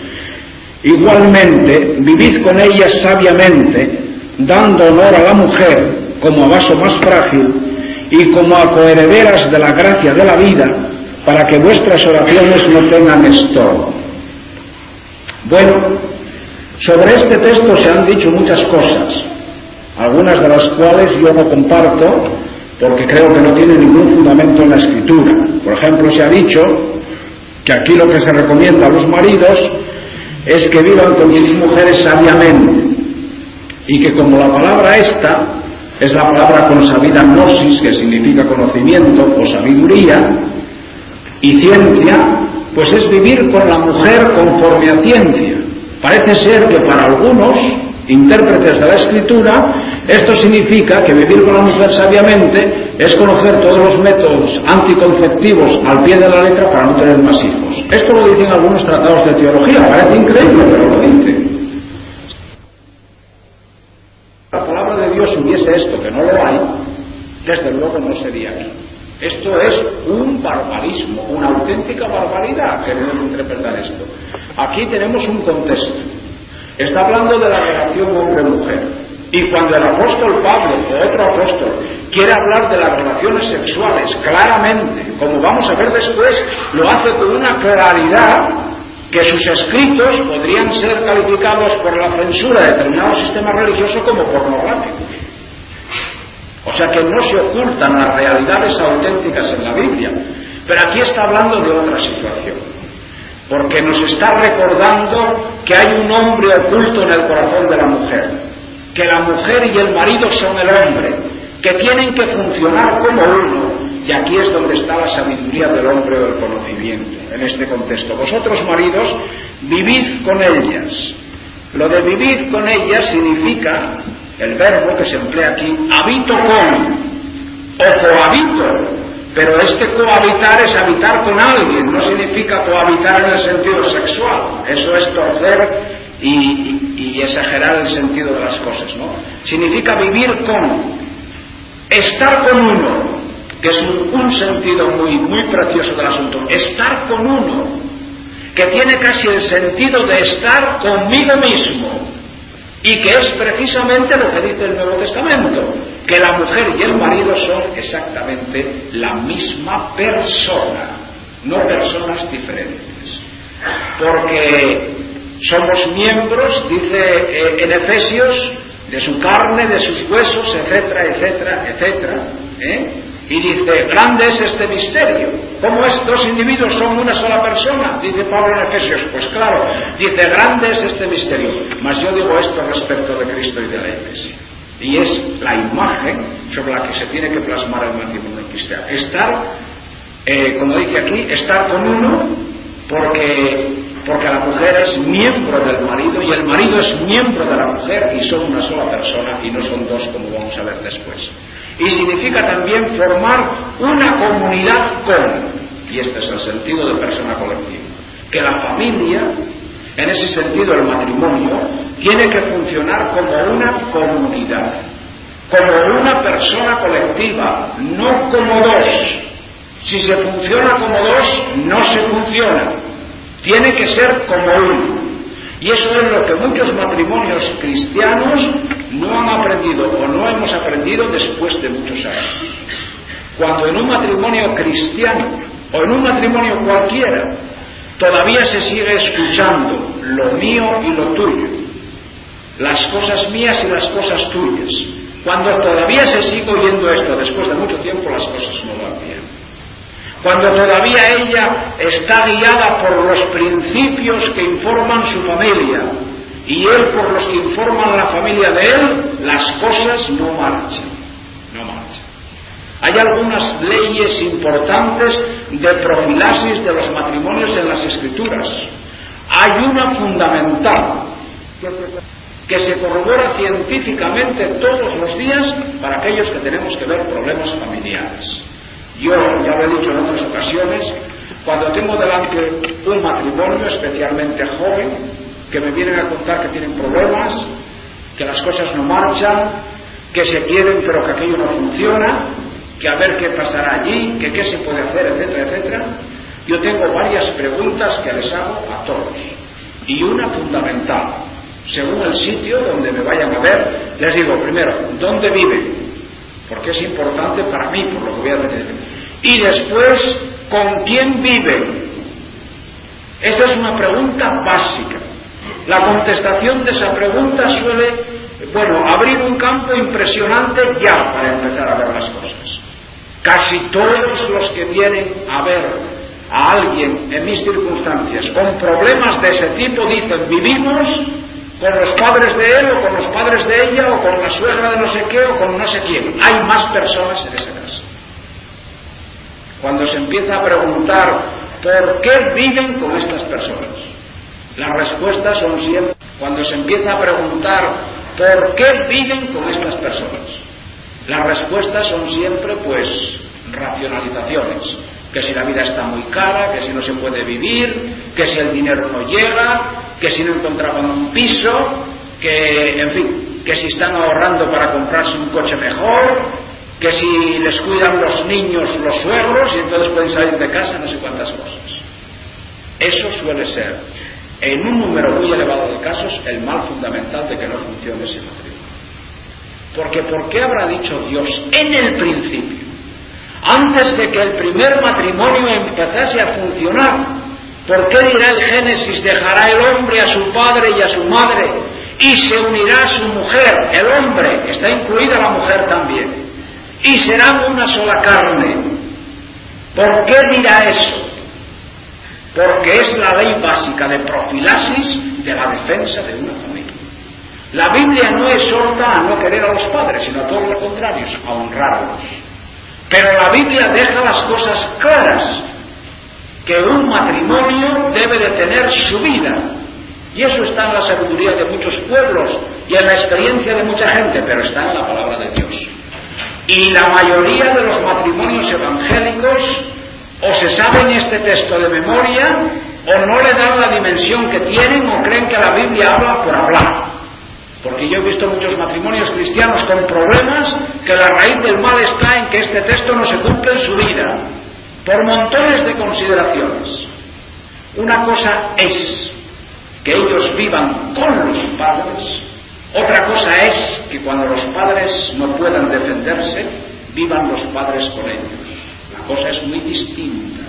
igualmente, vivid con ellas sabiamente, dando honor a la mujer como a vaso más frágil y como a coherederas de la gracia de la vida, para que vuestras oraciones no tengan estorbo. Bueno, sobre este texto se han dicho muchas cosas, algunas de las cuales yo no comparto, porque creo que no tiene ningún fundamento en la Escritura. Por ejemplo, se ha dicho que aquí lo que se recomienda a los maridos es que vivan con sus mujeres sabiamente, y que como la palabra esta es la palabra consabida gnosis, que significa conocimiento o sabiduría, y ciencia, pues es vivir con la mujer conforme a ciencia. Parece ser que para algunos intérpretes de la Escritura esto significa que vivir con la mujer sabiamente es conocer todos los métodos anticonceptivos al pie de la letra para no tener más hijos. Esto lo dicen algunos tratados de teología, parece increíble, pero lo dicen. Si la palabra de Dios hubiese esto, que no lo hay, desde luego no sería aquí. Esto es un barbarismo, una auténtica barbaridad querer interpretar esto. Aquí tenemos un contexto. Está hablando de la relación hombre-mujer. Y cuando el apóstol Pablo o otro apóstol quiere hablar de las relaciones sexuales claramente, como vamos a ver después, lo hace con una claridad que sus escritos podrían ser calificados por la censura de determinado sistema religioso como pornográficos. O sea que no se ocultan las realidades auténticas en la Biblia. Pero aquí está hablando de otra situación, porque nos está recordando que hay un hombre oculto en el corazón de la mujer, que la mujer y el marido son el hombre, que tienen que funcionar como uno, y aquí es donde está la sabiduría del hombre o del conocimiento, en este contexto. Vosotros maridos, vivid con ellas. Lo de vivir con ellas significa, el verbo que se emplea aquí, habito con, o cohabito, pero este cohabitar es habitar con alguien, no significa cohabitar en el sentido sexual, eso es torcer y exagerar el sentido de las cosas, ¿no? Significa vivir con, estar con uno, que es un sentido muy precioso del asunto, estar con uno, que tiene casi el sentido de estar conmigo mismo, y que es precisamente lo que dice el Nuevo Testamento, que la mujer y el marido son exactamente la misma persona, no personas diferentes, porque somos miembros, dice en Efesios, de su carne, de sus huesos, etcétera, etcétera, etcétera, y dice, grande es este misterio. ¿Cómo es? Dos individuos son una sola persona, dice Pablo en Efesios. Pues claro, dice, grande es este misterio. Mas yo digo esto respecto de Cristo y de la Iglesia, y es la imagen sobre la que se tiene que plasmar el matrimonio cristiano. Estar, como dice aquí, estar con uno, porque la mujer es miembro del marido y el marido es miembro de la mujer y son una sola persona y no son dos, como vamos a ver después. Y significa también formar una comunidad con, y este es el sentido de persona colectiva, que la familia, en ese sentido el matrimonio, tiene que funcionar como una comunidad, como una persona colectiva, no como dos. Si se funciona como dos, no se funciona. Tiene que ser como uno. Y eso es lo que muchos matrimonios cristianos no han aprendido o no hemos aprendido después de muchos años. Cuando en un matrimonio cristiano o en un matrimonio cualquiera todavía se sigue escuchando lo mío y lo tuyo, las cosas mías y las cosas tuyas, cuando todavía se sigue oyendo esto después de mucho tiempo, las cosas no van bien. Cuando todavía ella está guiada por los principios que informan su familia y él por los que informan la familia de él, las cosas no marchan, no marchan. Hay algunas leyes importantes de profilaxis de los matrimonios en las Escrituras. Hay una fundamental que se corrobora científicamente todos los días para aquellos que tenemos que ver problemas familiares. Yo ya lo he dicho en otras ocasiones, cuando tengo delante un matrimonio especialmente joven, que me vienen a contar que tienen problemas, que las cosas no marchan, que se quieren pero que aquello no funciona, que a ver qué pasará allí, que qué se puede hacer, etcétera, etcétera, yo tengo varias preguntas que les hago a todos. Y una fundamental, según el sitio donde me vayan a ver, les digo primero, ¿dónde viven? Porque es importante para mí, por lo que voy a decir. Y después, ¿con quién viven? Esa es una pregunta básica. La contestación de esa pregunta suele, abrir un campo impresionante ya para empezar a ver las cosas. Casi todos los que vienen a ver a alguien en mis circunstancias con problemas de ese tipo dicen, vivimos con los padres de él o con los padres de ella o con la suegra de no sé qué o con no sé quién. Hay más personas en esa casa. Cuando se empieza a preguntar ¿por qué viven con estas personas? Las respuestas son siempre, cuando se empieza a preguntar ¿por qué viven con estas personas? Las respuestas son siempre racionalizaciones. Que si la vida está muy cara, que si no se puede vivir, que si el dinero no llega, que si no encontraban un piso, que, en fin, que si están ahorrando para comprarse un coche mejor, que si les cuidan los niños los suegros y entonces pueden salir de casa, no sé cuántas cosas. Eso suele ser, en un número muy elevado de casos, el mal fundamental de que no funcione ese matrimonio. Porque ¿por qué habrá dicho Dios en el principio, antes de que el primer matrimonio empezase a funcionar? ¿Por qué dirá el Génesis, dejará el hombre a su padre y a su madre y se unirá a su mujer? El hombre, está incluida la mujer también, y serán una sola carne. ¿Por qué dirá eso? Porque es la ley básica de profilaxis de la defensa de una familia. La Biblia no exhorta a no querer a los padres, sino a todos los contrarios, a honrarlos. Pero la Biblia deja las cosas claras, que un matrimonio debe de tener su vida. Y eso está en la sabiduría de muchos pueblos y en la experiencia de mucha gente, pero está en la palabra de Dios. Y la mayoría de los matrimonios evangélicos o se saben este texto de memoria o no le dan la dimensión que tienen o creen que la Biblia habla por hablar. Porque yo he visto muchos matrimonios cristianos con problemas que la raíz del mal está en que este texto no se cumple en su vida, por montones de consideraciones. Una cosa es que ellos vivan con los padres, otra cosa es que cuando los padres no puedan defenderse, vivan los padres con ellos. La cosa es muy distinta.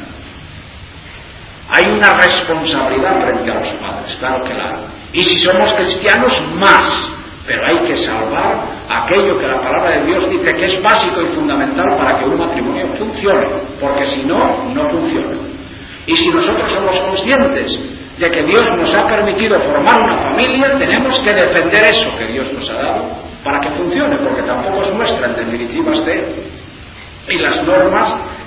Hay una responsabilidad frente a los padres, claro que la hay. Y si somos cristianos, más. Pero hay que salvar aquello que la palabra de Dios dice que es básico y fundamental para que un matrimonio funcione, porque si no, no funciona. Y si nosotros somos conscientes de que Dios nos ha permitido formar una familia, tenemos que defender eso que Dios nos ha dado para que funcione, porque tampoco es nuestra, en definitiva es de Él. Y las normas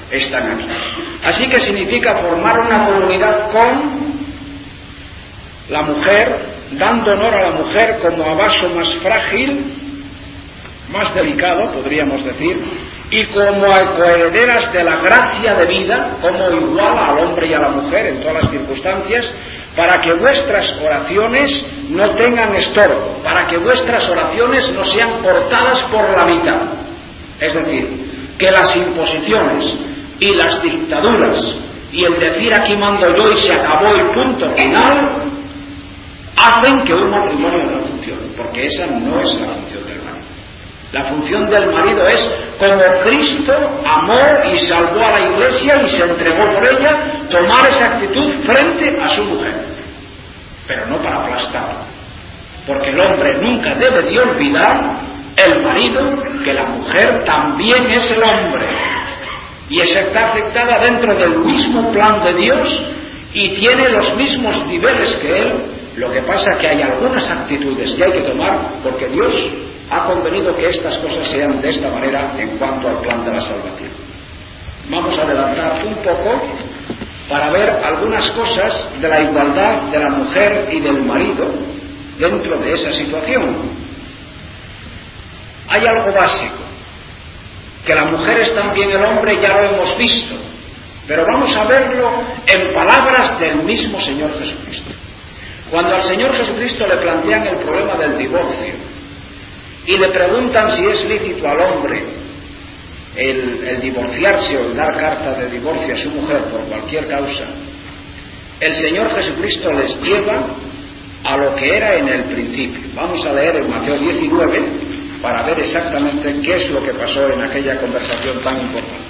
están aquí. Así que significa formar una comunidad con la mujer, dando honor a la mujer como a vaso más frágil, más delicado, podríamos decir, y como a coherederas de la gracia de vida, como igual al hombre y a la mujer en todas las circunstancias, para que vuestras oraciones no tengan estorbo, para que vuestras oraciones no sean cortadas por la mitad. Es decir, que las imposiciones y las dictaduras y el decir aquí mando yo y se acabó y punto final hacen que un matrimonio no funcione, porque esa no es la función del marido. La función del marido es, como Cristo amó y salvó a la Iglesia y se entregó por ella, tomar esa actitud frente a su mujer, pero no para aplastarla, porque el hombre nunca debe de olvidar, el marido, que la mujer también es el hombre y está afectada dentro del mismo plan de Dios y tiene los mismos niveles que él. Lo que pasa es que hay algunas actitudes que hay que tomar porque Dios ha convenido que estas cosas sean de esta manera en cuanto al plan de la salvación. Vamos a adelantar un poco para ver algunas cosas de la igualdad de la mujer y del marido dentro de esa situación. Hay algo básico, que la mujer es también el hombre, ya lo hemos visto, pero vamos a verlo en palabras del mismo Señor Jesucristo. Cuando al Señor Jesucristo le plantean el problema del divorcio y le preguntan si es lícito al hombre el divorciarse o el dar carta de divorcio a su mujer por cualquier causa, el Señor Jesucristo les lleva a lo que era en el principio. Vamos a leer en Mateo 19 para ver exactamente qué es lo que pasó en aquella conversación tan importante.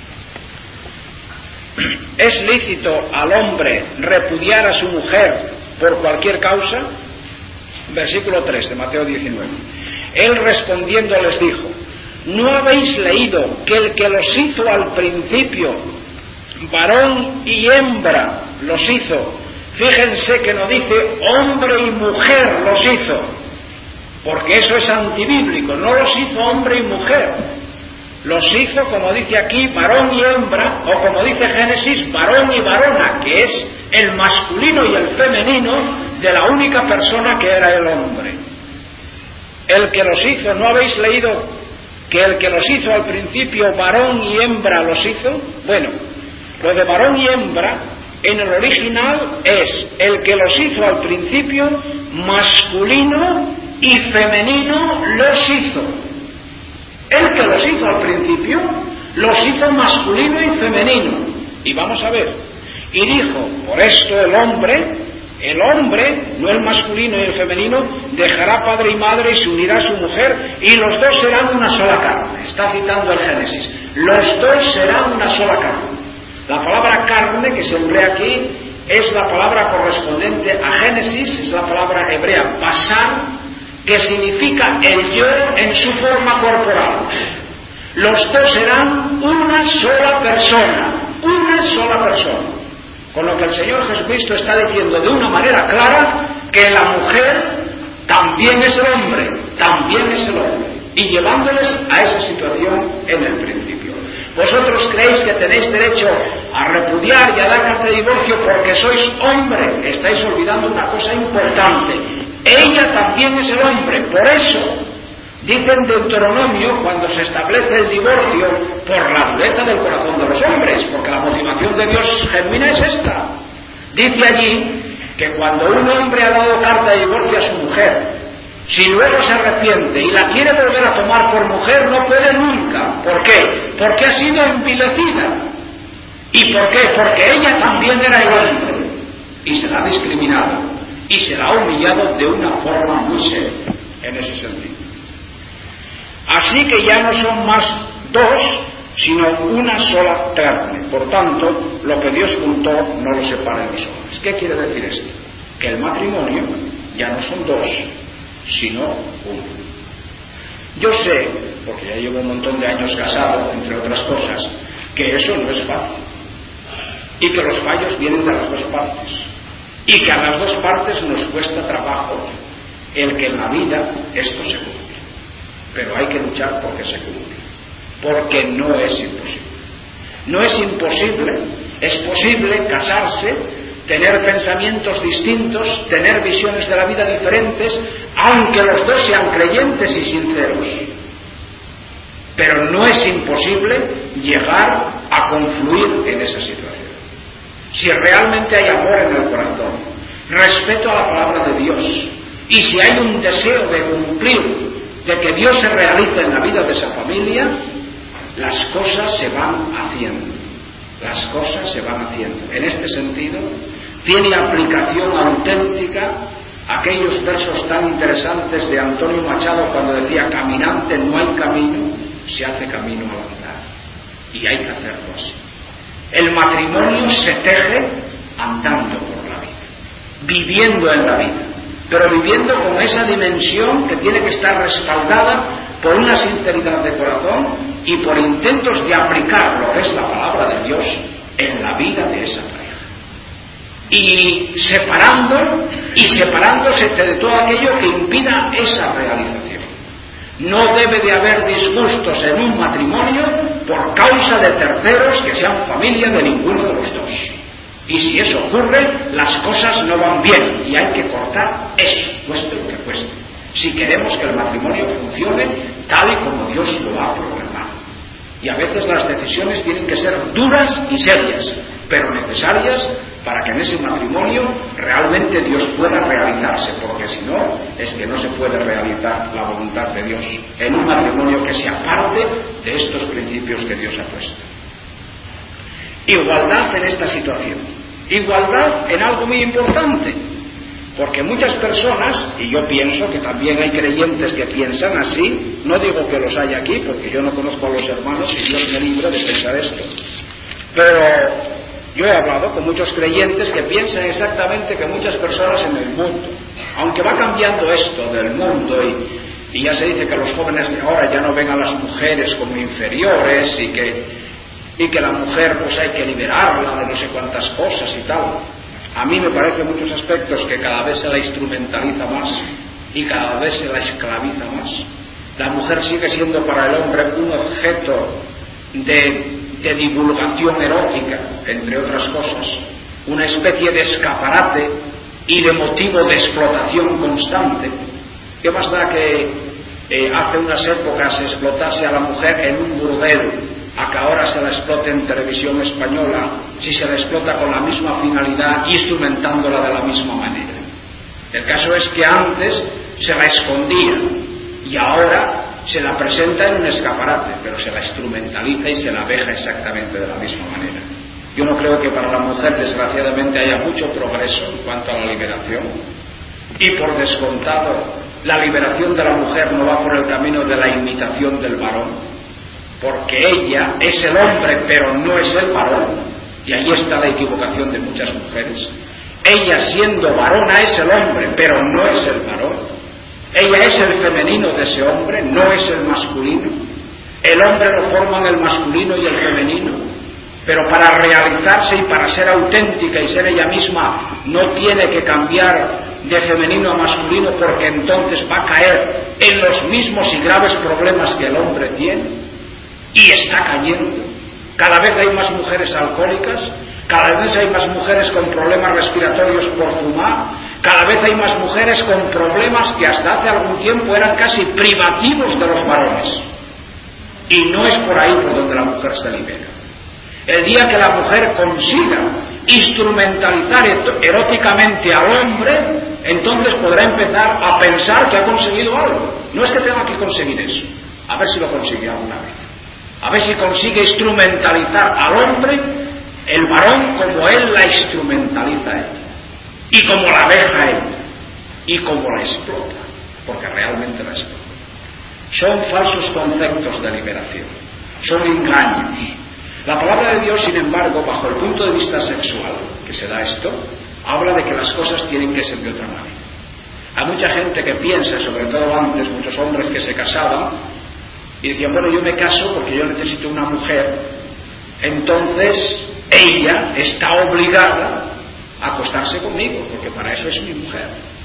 ¿Es lícito al hombre repudiar a su mujer por cualquier causa? Versículo 3 de Mateo 19. Él respondiendo les dijo: ¿no habéis leído que el que los hizo al principio, varón y hembra los hizo? Fíjense que no dice hombre y mujer los hizo, porque eso es antibíblico. No los hizo hombre y mujer, los hizo, como dice aquí, varón y hembra, o como dice Génesis, varón y varona, que es el masculino y el femenino de la única persona que era el hombre. El que los hizo, ¿no habéis leído que el que los hizo al principio, varón y hembra los hizo? Bueno, lo de varón y hembra en el original es el que los hizo al principio, masculino y femenino los hizo. El que los hizo al principio los hizo masculino y femenino. Y vamos a ver, y dijo, por esto el hombre, no el masculino y el femenino, dejará padre y madre y se unirá a su mujer y los dos serán una sola carne. Está citando el Génesis. Los dos serán una sola carne. La palabra carne que se emplea aquí es la palabra correspondiente a Génesis, es la palabra hebrea basar, que significa el yo en su forma corporal. Los dos serán una sola persona, una sola persona. Con lo que el Señor Jesucristo está diciendo de una manera clara que la mujer también es el hombre, también es el hombre, y llevándoles a esa situación en el principio. Vosotros creéis que tenéis derecho a repudiar y a dar carta de divorcio porque sois hombre. Estáis olvidando una cosa importante. Ella también es el hombre. Por eso, dice en Deuteronomio, cuando se establece el divorcio, por la dureza del corazón de los hombres, porque la motivación de Dios genuina es esta. Dice allí que cuando un hombre ha dado carta de divorcio a su mujer, si luego se arrepiente y la quiere volver a tomar por mujer, no puede nunca. ¿Por qué? Porque ha sido envilecida. ¿Y por qué? Porque ella también era el hombre y se la ha discriminado y se la ha humillado de una forma muy seria en ese sentido. Así que ya no son más dos, sino una sola carne. Por tanto, lo que Dios juntó no lo separen los hombres. ¿Qué quiere decir esto? Que el matrimonio ya no son dos, sino uno. Yo sé, porque ya llevo un montón de años casado, entre otras cosas, que eso no es fácil y que los fallos vienen de las dos partes y que a las dos partes nos cuesta trabajo el que en la vida esto se cumpla, pero hay que luchar porque se cumpla, porque no es imposible. No es imposible, es posible casarse, tener pensamientos distintos, tener visiones de la vida diferentes, aunque los dos sean creyentes y sinceros. Pero no es imposible llegar a confluir en esa situación. Si realmente hay amor en el corazón, respeto a la palabra de Dios, y si hay un deseo de cumplir, de que Dios se realice en la vida de esa familia, las cosas se van haciendo. Las cosas se van haciendo. En este sentido, tiene aplicación auténtica aquellos versos tan interesantes de Antonio Machado cuando decía: caminante no hay camino, se hace camino al andar. Y hay que hacerlo así. El matrimonio se teje andando por la vida, viviendo en la vida, pero viviendo con esa dimensión que tiene que estar respaldada por una sinceridad de corazón y por intentos de aplicar lo que es la palabra de Dios en la vida de esa pareja. Y separándose de todo aquello que impida esa realización. No debe de haber disgustos en un matrimonio por causa de terceros que sean familia de ninguno de los dos. Y si eso ocurre, las cosas no van bien y hay que cortar eso, cueste lo que cueste, si queremos que el matrimonio funcione tal y como Dios lo ha programado. Y a veces las decisiones tienen que ser duras y serias, pero necesarias para que en ese matrimonio realmente Dios pueda realizarse, porque si no, es que no se puede realizar la voluntad de Dios en un matrimonio que se aparte de estos principios que Dios ha puesto. Igualdad en esta situación, igualdad en algo muy importante, porque muchas personas, y yo pienso que también hay creyentes que piensan así, no digo que los haya aquí porque yo no conozco a los hermanos y Dios me libre de pensar esto, pero yo he hablado con muchos creyentes que piensan exactamente que muchas personas en el mundo, aunque va cambiando esto del mundo y ya se dice que los jóvenes de ahora ya no ven a las mujeres como inferiores y que la mujer pues hay que liberarla de no sé cuántas cosas y tal. A mí me parece en muchos aspectos que cada vez se la instrumentaliza más y cada vez se la esclaviza más. La mujer sigue siendo para el hombre un objeto de divulgación erótica, entre otras cosas, una especie de escaparate y de motivo de explotación constante. ¿Qué más da que hace unas épocas se explotase a la mujer en un burdel, a que ahora se la explote en televisión española, si se la explota con la misma finalidad, instrumentándola de la misma manera? El caso es que antes se la escondía y ahora se la presenta en un escaparate, pero se la instrumentaliza y se la deja exactamente de la misma manera. Yo no creo que para la mujer, desgraciadamente, haya mucho progreso en cuanto a la liberación, y por descontado, la liberación de la mujer no va por el camino de la imitación del varón, porque ella es el hombre pero no es el varón, y ahí está la equivocación de muchas mujeres. Ella siendo varona es el hombre pero no es el varón. Ella es el femenino de ese hombre, no es el masculino. El hombre lo forman el masculino y el femenino, pero para realizarse y para ser auténtica y ser ella misma no tiene que cambiar de femenino a masculino, porque entonces va a caer en los mismos y graves problemas que el hombre tiene, y está cayendo. Cada vez hay más mujeres alcohólicas, cada vez hay más mujeres con problemas respiratorios por fumar, cada vez hay más mujeres con problemas que hasta hace algún tiempo eran casi privativos de los varones. Y no es por ahí por donde la mujer se libera. El día que la mujer consiga instrumentalizar eróticamente al hombre, entonces podrá empezar a pensar que ha conseguido algo. No es que tenga que conseguir eso, a ver si lo consigue alguna vez. A ver si consigue instrumentalizar al hombre, el varón, como él la instrumentaliza él, y como la deja él, y como la explota, porque realmente la explota. Son falsos conceptos de liberación, son engaños. La palabra de Dios, sin embargo, bajo el punto de vista sexual que se da esto, habla de que las cosas tienen que ser de otra manera. Hay mucha gente que piensa, sobre todo antes, muchos hombres que se casaban y decían, bueno, yo me caso porque yo necesito una mujer, entonces ella está obligada a acostarse conmigo, porque para eso es mi mujer.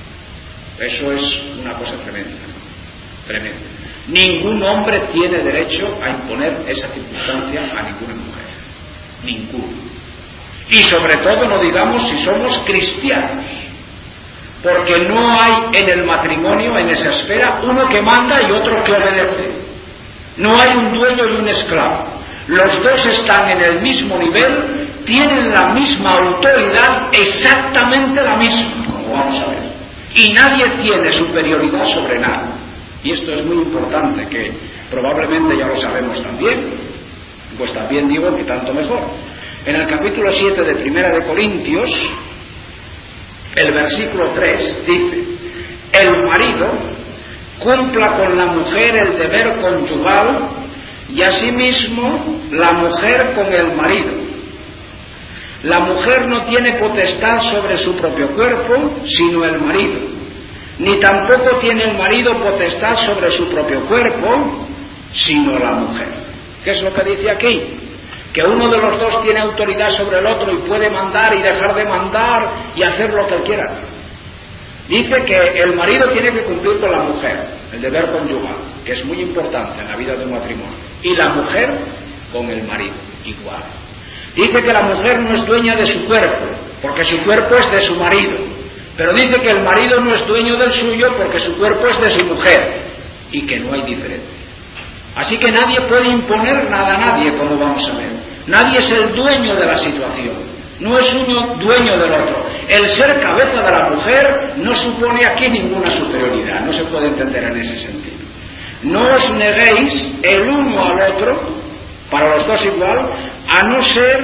Eso es una cosa tremenda, ¿no? Tremenda. Ningún hombre tiene derecho a imponer esa circunstancia a ninguna mujer. Ninguno. Y sobre todo no digamos si somos cristianos, porque no hay en el matrimonio, en esa esfera, uno que manda y otro que obedece. No hay un dueño y un esclavo. Los dos están en el mismo nivel, tienen la misma autoridad, exactamente la misma, como vamos a ver. Y nadie tiene superioridad sobre nada. Y esto es muy importante, que probablemente ya lo sabemos también, pues también digo que tanto mejor. En el capítulo 7 de Primera de Corintios, el versículo 3 dice: el marido cumpla con la mujer el deber conyugal y asimismo la mujer con el marido. La mujer no tiene potestad sobre su propio cuerpo, sino el marido, ni tampoco tiene el marido potestad sobre su propio cuerpo, sino la mujer. ¿Qué es lo que dice aquí? Que uno de los dos tiene autoridad sobre el otro y puede mandar y dejar de mandar y hacer lo que quiera. Dice que el marido tiene que cumplir con la mujer, el deber conyugal, que es muy importante en la vida de un matrimonio, y la mujer con el marido, igual. Dice que la mujer no es dueña de su cuerpo, porque su cuerpo es de su marido, pero dice que el marido no es dueño del suyo porque su cuerpo es de su mujer, y que no hay diferencia. Así que nadie puede imponer nada a nadie, como vamos a ver. Nadie es el dueño de la situación. No es uno dueño del otro. El ser cabeza de la mujer no supone aquí ninguna superioridad, no se puede entender en ese sentido. No os neguéis el uno al otro, para los dos igual, a no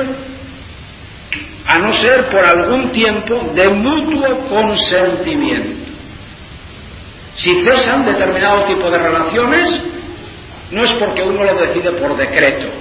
ser por algún tiempo de mutuo consentimiento. Si cesan determinado tipo de relaciones, no es porque uno lo decide por decreto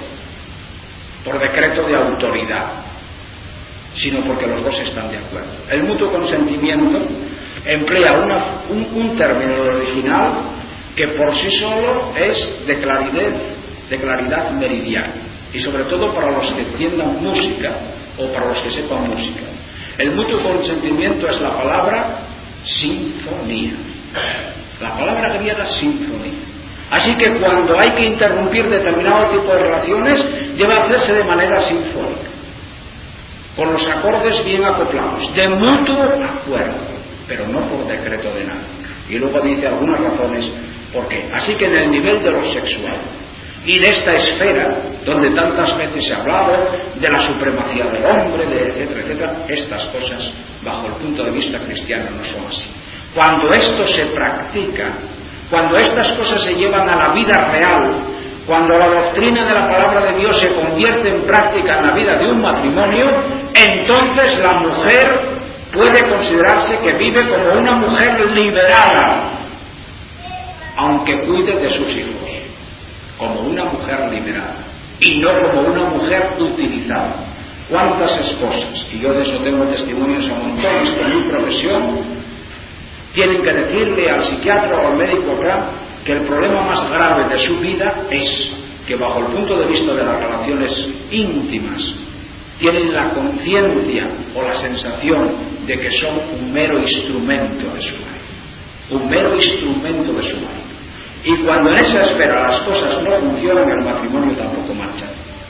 de autoridad, sino porque los dos están de acuerdo. El mutuo consentimiento emplea un término original que por sí solo es de claridad meridiana, y sobre todo para los que entiendan música o para los que sepan música. El mutuo consentimiento es la palabra sinfonía, la palabra griega sinfonía. Así que cuando hay que interrumpir determinado tipo de relaciones, debe hacerse de manera sinfónica, con los acordes bien acoplados, de mutuo acuerdo, pero no por decreto de nada. Y luego dice algunas razones por qué. Así que en el nivel de lo sexual y de esta esfera, donde tantas veces se ha hablado de la supremacía del hombre, de etcétera, etcétera, estas cosas, bajo el punto de vista cristiano, no son así. Cuando esto se practica, cuando estas cosas se llevan a la vida real, cuando la doctrina de la palabra de Dios se convierte en práctica en la vida de un matrimonio, entonces la mujer puede considerarse que vive como una mujer liberada, aunque cuide de sus hijos, como una mujer liberada, y no como una mujer utilizada. ¿Cuántas esposas? Y yo de eso tengo testimonios a montones con mi profesión. Tienen que decirle al psiquiatra o al médico acá que el problema más grave de su vida es que bajo el punto de vista de las relaciones íntimas tienen la conciencia o la sensación de que son un mero instrumento de su marido, un mero instrumento de su marido. Y cuando en esa esfera las cosas no funcionan, el matrimonio tampoco marcha.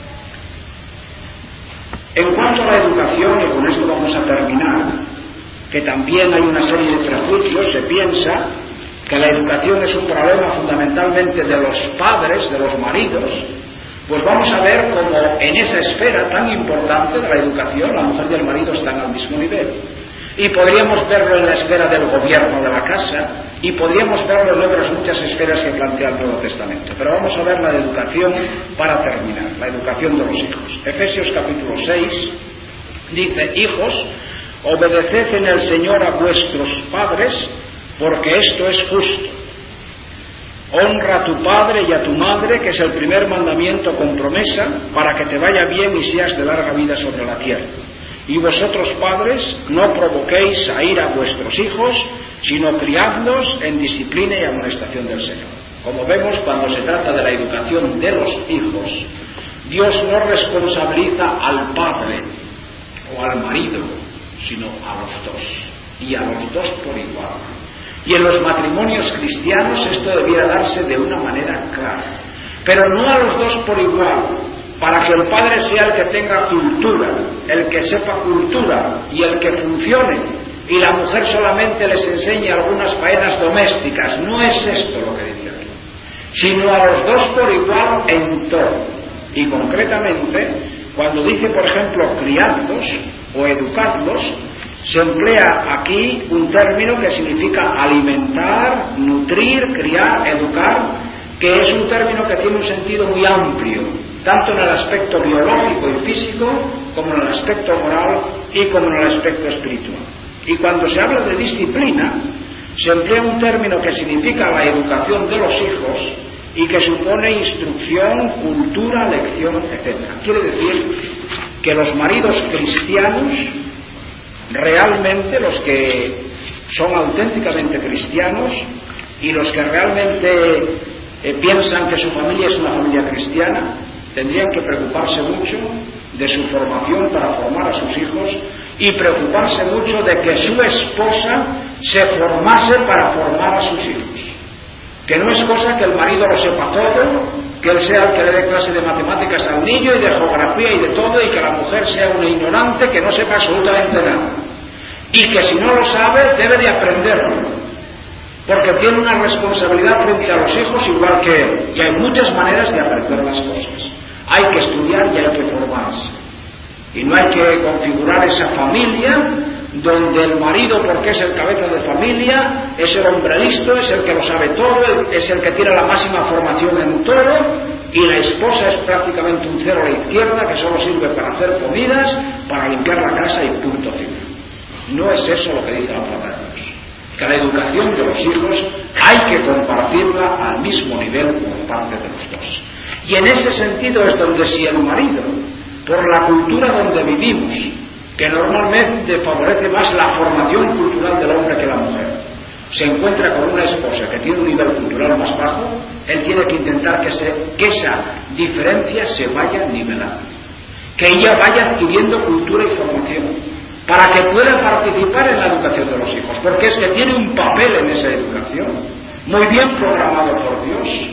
En cuanto a la educación, y con esto vamos a terminar, que también hay una serie de prejuicios, se piensa que la educación es un problema fundamentalmente de los padres, de los maridos. Pues vamos a ver cómo en esa esfera tan importante de la educación, la mujer y el marido están al mismo nivel. Y podríamos verlo en la esfera del gobierno de la casa, y podríamos verlo en otras muchas esferas que plantea el Nuevo Testamento. Pero vamos a ver la educación para terminar, la educación de los hijos. Efesios capítulo 6 dice: hijos, obedeced en el Señor a vuestros padres, porque esto es justo. Honra a tu padre y a tu madre, que es el primer mandamiento con promesa, para que te vaya bien y seas de larga vida sobre la tierra. Y vosotros, padres, no provoquéis a ira a vuestros hijos, sino criadlos en disciplina y amonestación del Señor. Como vemos, cuando se trata de la educación de los hijos, Dios no responsabiliza al padre o al marido, sino a los dos, y a los dos por igual. Y en los matrimonios cristianos esto debiera darse de una manera clara, pero no a los dos por igual, para que el padre sea el que tenga cultura, el que sepa cultura y el que funcione, y la mujer solamente les enseñe algunas faenas domésticas. No es esto lo que dice aquí, sino a los dos por igual en todo. Y concretamente, cuando dice, por ejemplo, criadlos o educadlos, se emplea aquí un término que significa alimentar, nutrir, criar, educar, que es un término que tiene un sentido muy amplio, tanto en el aspecto biológico y físico, como en el aspecto moral y como en el aspecto espiritual. Y cuando se habla de disciplina, se emplea un término que significa la educación de los hijos y que supone instrucción, cultura, lección, etc. Quiere decir que los maridos cristianos, realmente los que son auténticamente cristianos y los que realmente piensan que su familia es una familia cristiana, tendrían que preocuparse mucho de su formación para formar a sus hijos y preocuparse mucho de que su esposa se formase para formar a sus hijos. Que no es cosa que el marido lo sepa todo, que él sea el que le dé clase de matemáticas al niño y de geografía y de todo, y que la mujer sea una ignorante que no sepa absolutamente nada. Y que si no lo sabe, debe de aprenderlo, porque tiene una responsabilidad frente a los hijos igual que él. Y hay muchas maneras de aprender las cosas. Hay que estudiar y hay que formarse. Y no hay que configurar esa familia donde el marido, porque es el cabeza de familia, es el hombre listo, es el que lo sabe todo, es el que tiene la máxima formación en todo, y la esposa es prácticamente un cero a la izquierda que solo sirve para hacer comidas, para limpiar la casa y punto final. No es eso lo que dice la palabra de Dios. Que la educación de los hijos hay que compartirla al mismo nivel por parte de los dos. Y en ese sentido es donde si el marido, por la cultura donde vivimos, que normalmente favorece más la formación cultural del hombre que la mujer, se encuentra con una esposa que tiene un nivel cultural más bajo, él tiene que intentar que esa diferencia se vaya nivelando, que ella vaya adquiriendo cultura y formación, para que pueda participar en la educación de los hijos, porque es que tiene un papel en esa educación, muy bien programado por Dios,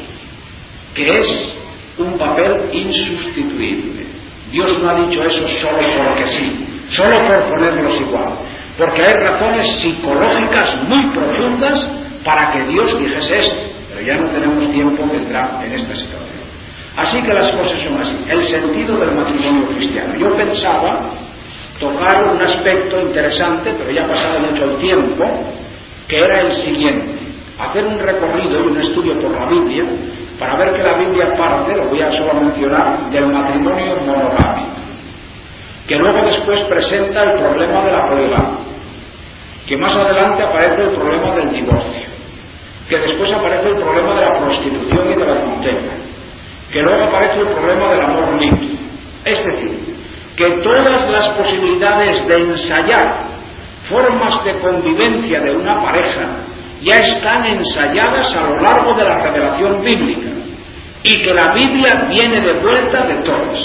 que es un papel insustituible. Dios no ha dicho eso solo porque sí, solo por ponerlos igual, porque hay razones psicológicas muy profundas para que Dios dijese esto, pero ya no tenemos tiempo de entrar en esta situación. Así que las cosas son así. El sentido del matrimonio cristiano. Yo pensaba tocar un aspecto interesante, pero ya ha pasado mucho el tiempo, que era el siguiente: hacer un recorrido y un estudio por la Biblia, para ver que la Biblia parte, lo voy a solo mencionar, del matrimonio monogámico, que luego después presenta el problema de la poligamia, que más adelante aparece el problema del divorcio, que después aparece el problema de la prostitución y de la adulterio, que luego aparece el problema del amor libre. Es decir, que todas las posibilidades de ensayar formas de convivencia de una pareja ya están ensayadas a lo largo de la revelación bíblica, y que la Biblia viene de vuelta de todas,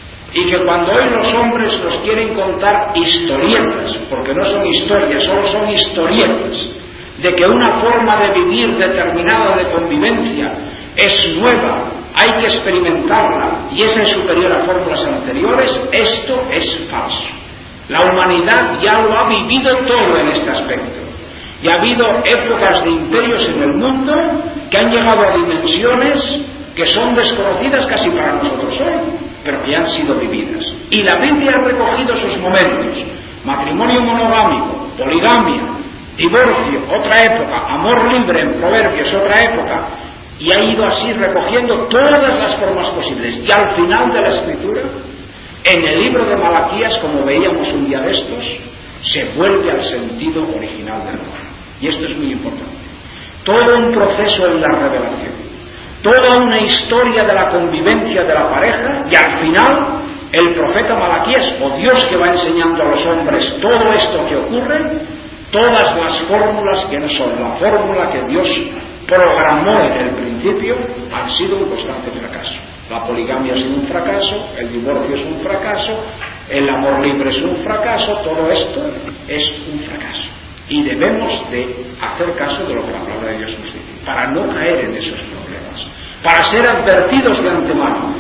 y que cuando hoy los hombres nos quieren contar historietas, porque no son historias, solo son historietas, de que una forma de vivir determinada de convivencia es nueva, hay que experimentarla y esa es superior a fórmulas anteriores, esto es falso. La humanidad ya lo ha vivido todo en este aspecto. Y ha habido épocas de imperios en el mundo que han llegado a dimensiones que son desconocidas casi para nosotros hoy, pero que han sido vividas. Y la Biblia ha recogido esos momentos: matrimonio monogámico, poligamia, divorcio, otra época, amor libre en Proverbios, otra época, y ha ido así recogiendo todas las formas posibles. Y al final de la Escritura, en el libro de Malaquías, como veíamos un día de estos, se vuelve al sentido original del amor. Y esto es muy importante. Todo un proceso en la revelación, toda una historia de la convivencia de la pareja, y al final el profeta Malaquías, o Dios que va enseñando a los hombres todo esto que ocurre, todas las fórmulas que no son la fórmula que Dios programó en el principio, han sido un constante fracaso. La poligamia ha sido un fracaso, el divorcio es un fracaso, el amor libre es un fracaso, todo esto es un fracaso. Y debemos de hacer caso de lo que la palabra de Dios nos dice, para no caer en esos problemas, para ser advertidos de antemano. Al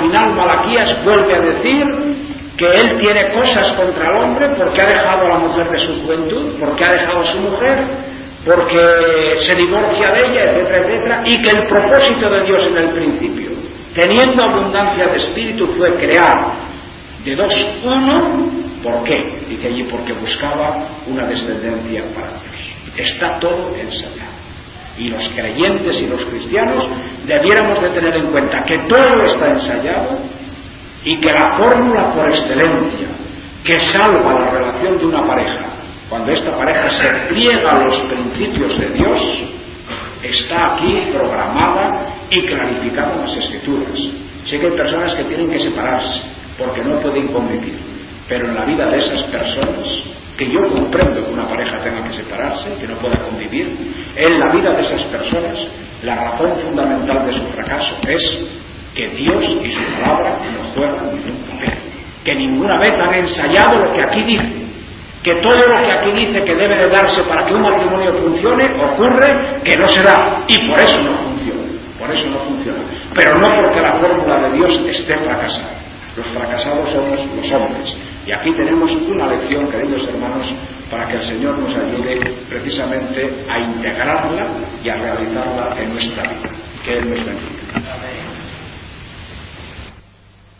al final Malaquías vuelve a decir que él tiene cosas contra el hombre porque ha dejado a la mujer de su juventud, porque ha dejado a su mujer, porque se divorcia de ella, etcétera, etcétera, y que el propósito de Dios en el principio, teniendo abundancia de espíritu, fue crear de dos uno. ¿Por qué? Dice allí, porque buscaba una descendencia para Dios. Está todo ensayado. Y los creyentes y los cristianos debiéramos de tener en cuenta que todo está ensayado y que la fórmula por excelencia que salva la relación de una pareja, cuando esta pareja se pliega a los principios de Dios, está aquí programada y clarificada en las Escrituras. Sé que hay personas que tienen que separarse porque no pueden convivir, pero en la vida de esas personas, que yo comprendo que una pareja tenga que separarse, que no pueda convivir, en la vida de esas personas, la razón fundamental de su fracaso es que Dios y su palabra no juegan ningún papel, que ninguna vez han ensayado lo que aquí dice, que todo lo que aquí dice que debe de darse para que un matrimonio funcione, ocurre que no se da, y por eso no funciona, pero no porque la fórmula de Dios esté fracasada. Los fracasados somos los hombres, y aquí tenemos una lección, queridos hermanos, para que el Señor nos ayude precisamente a integrarla y a realizarla en nuestra vida. Que Él nos bendiga.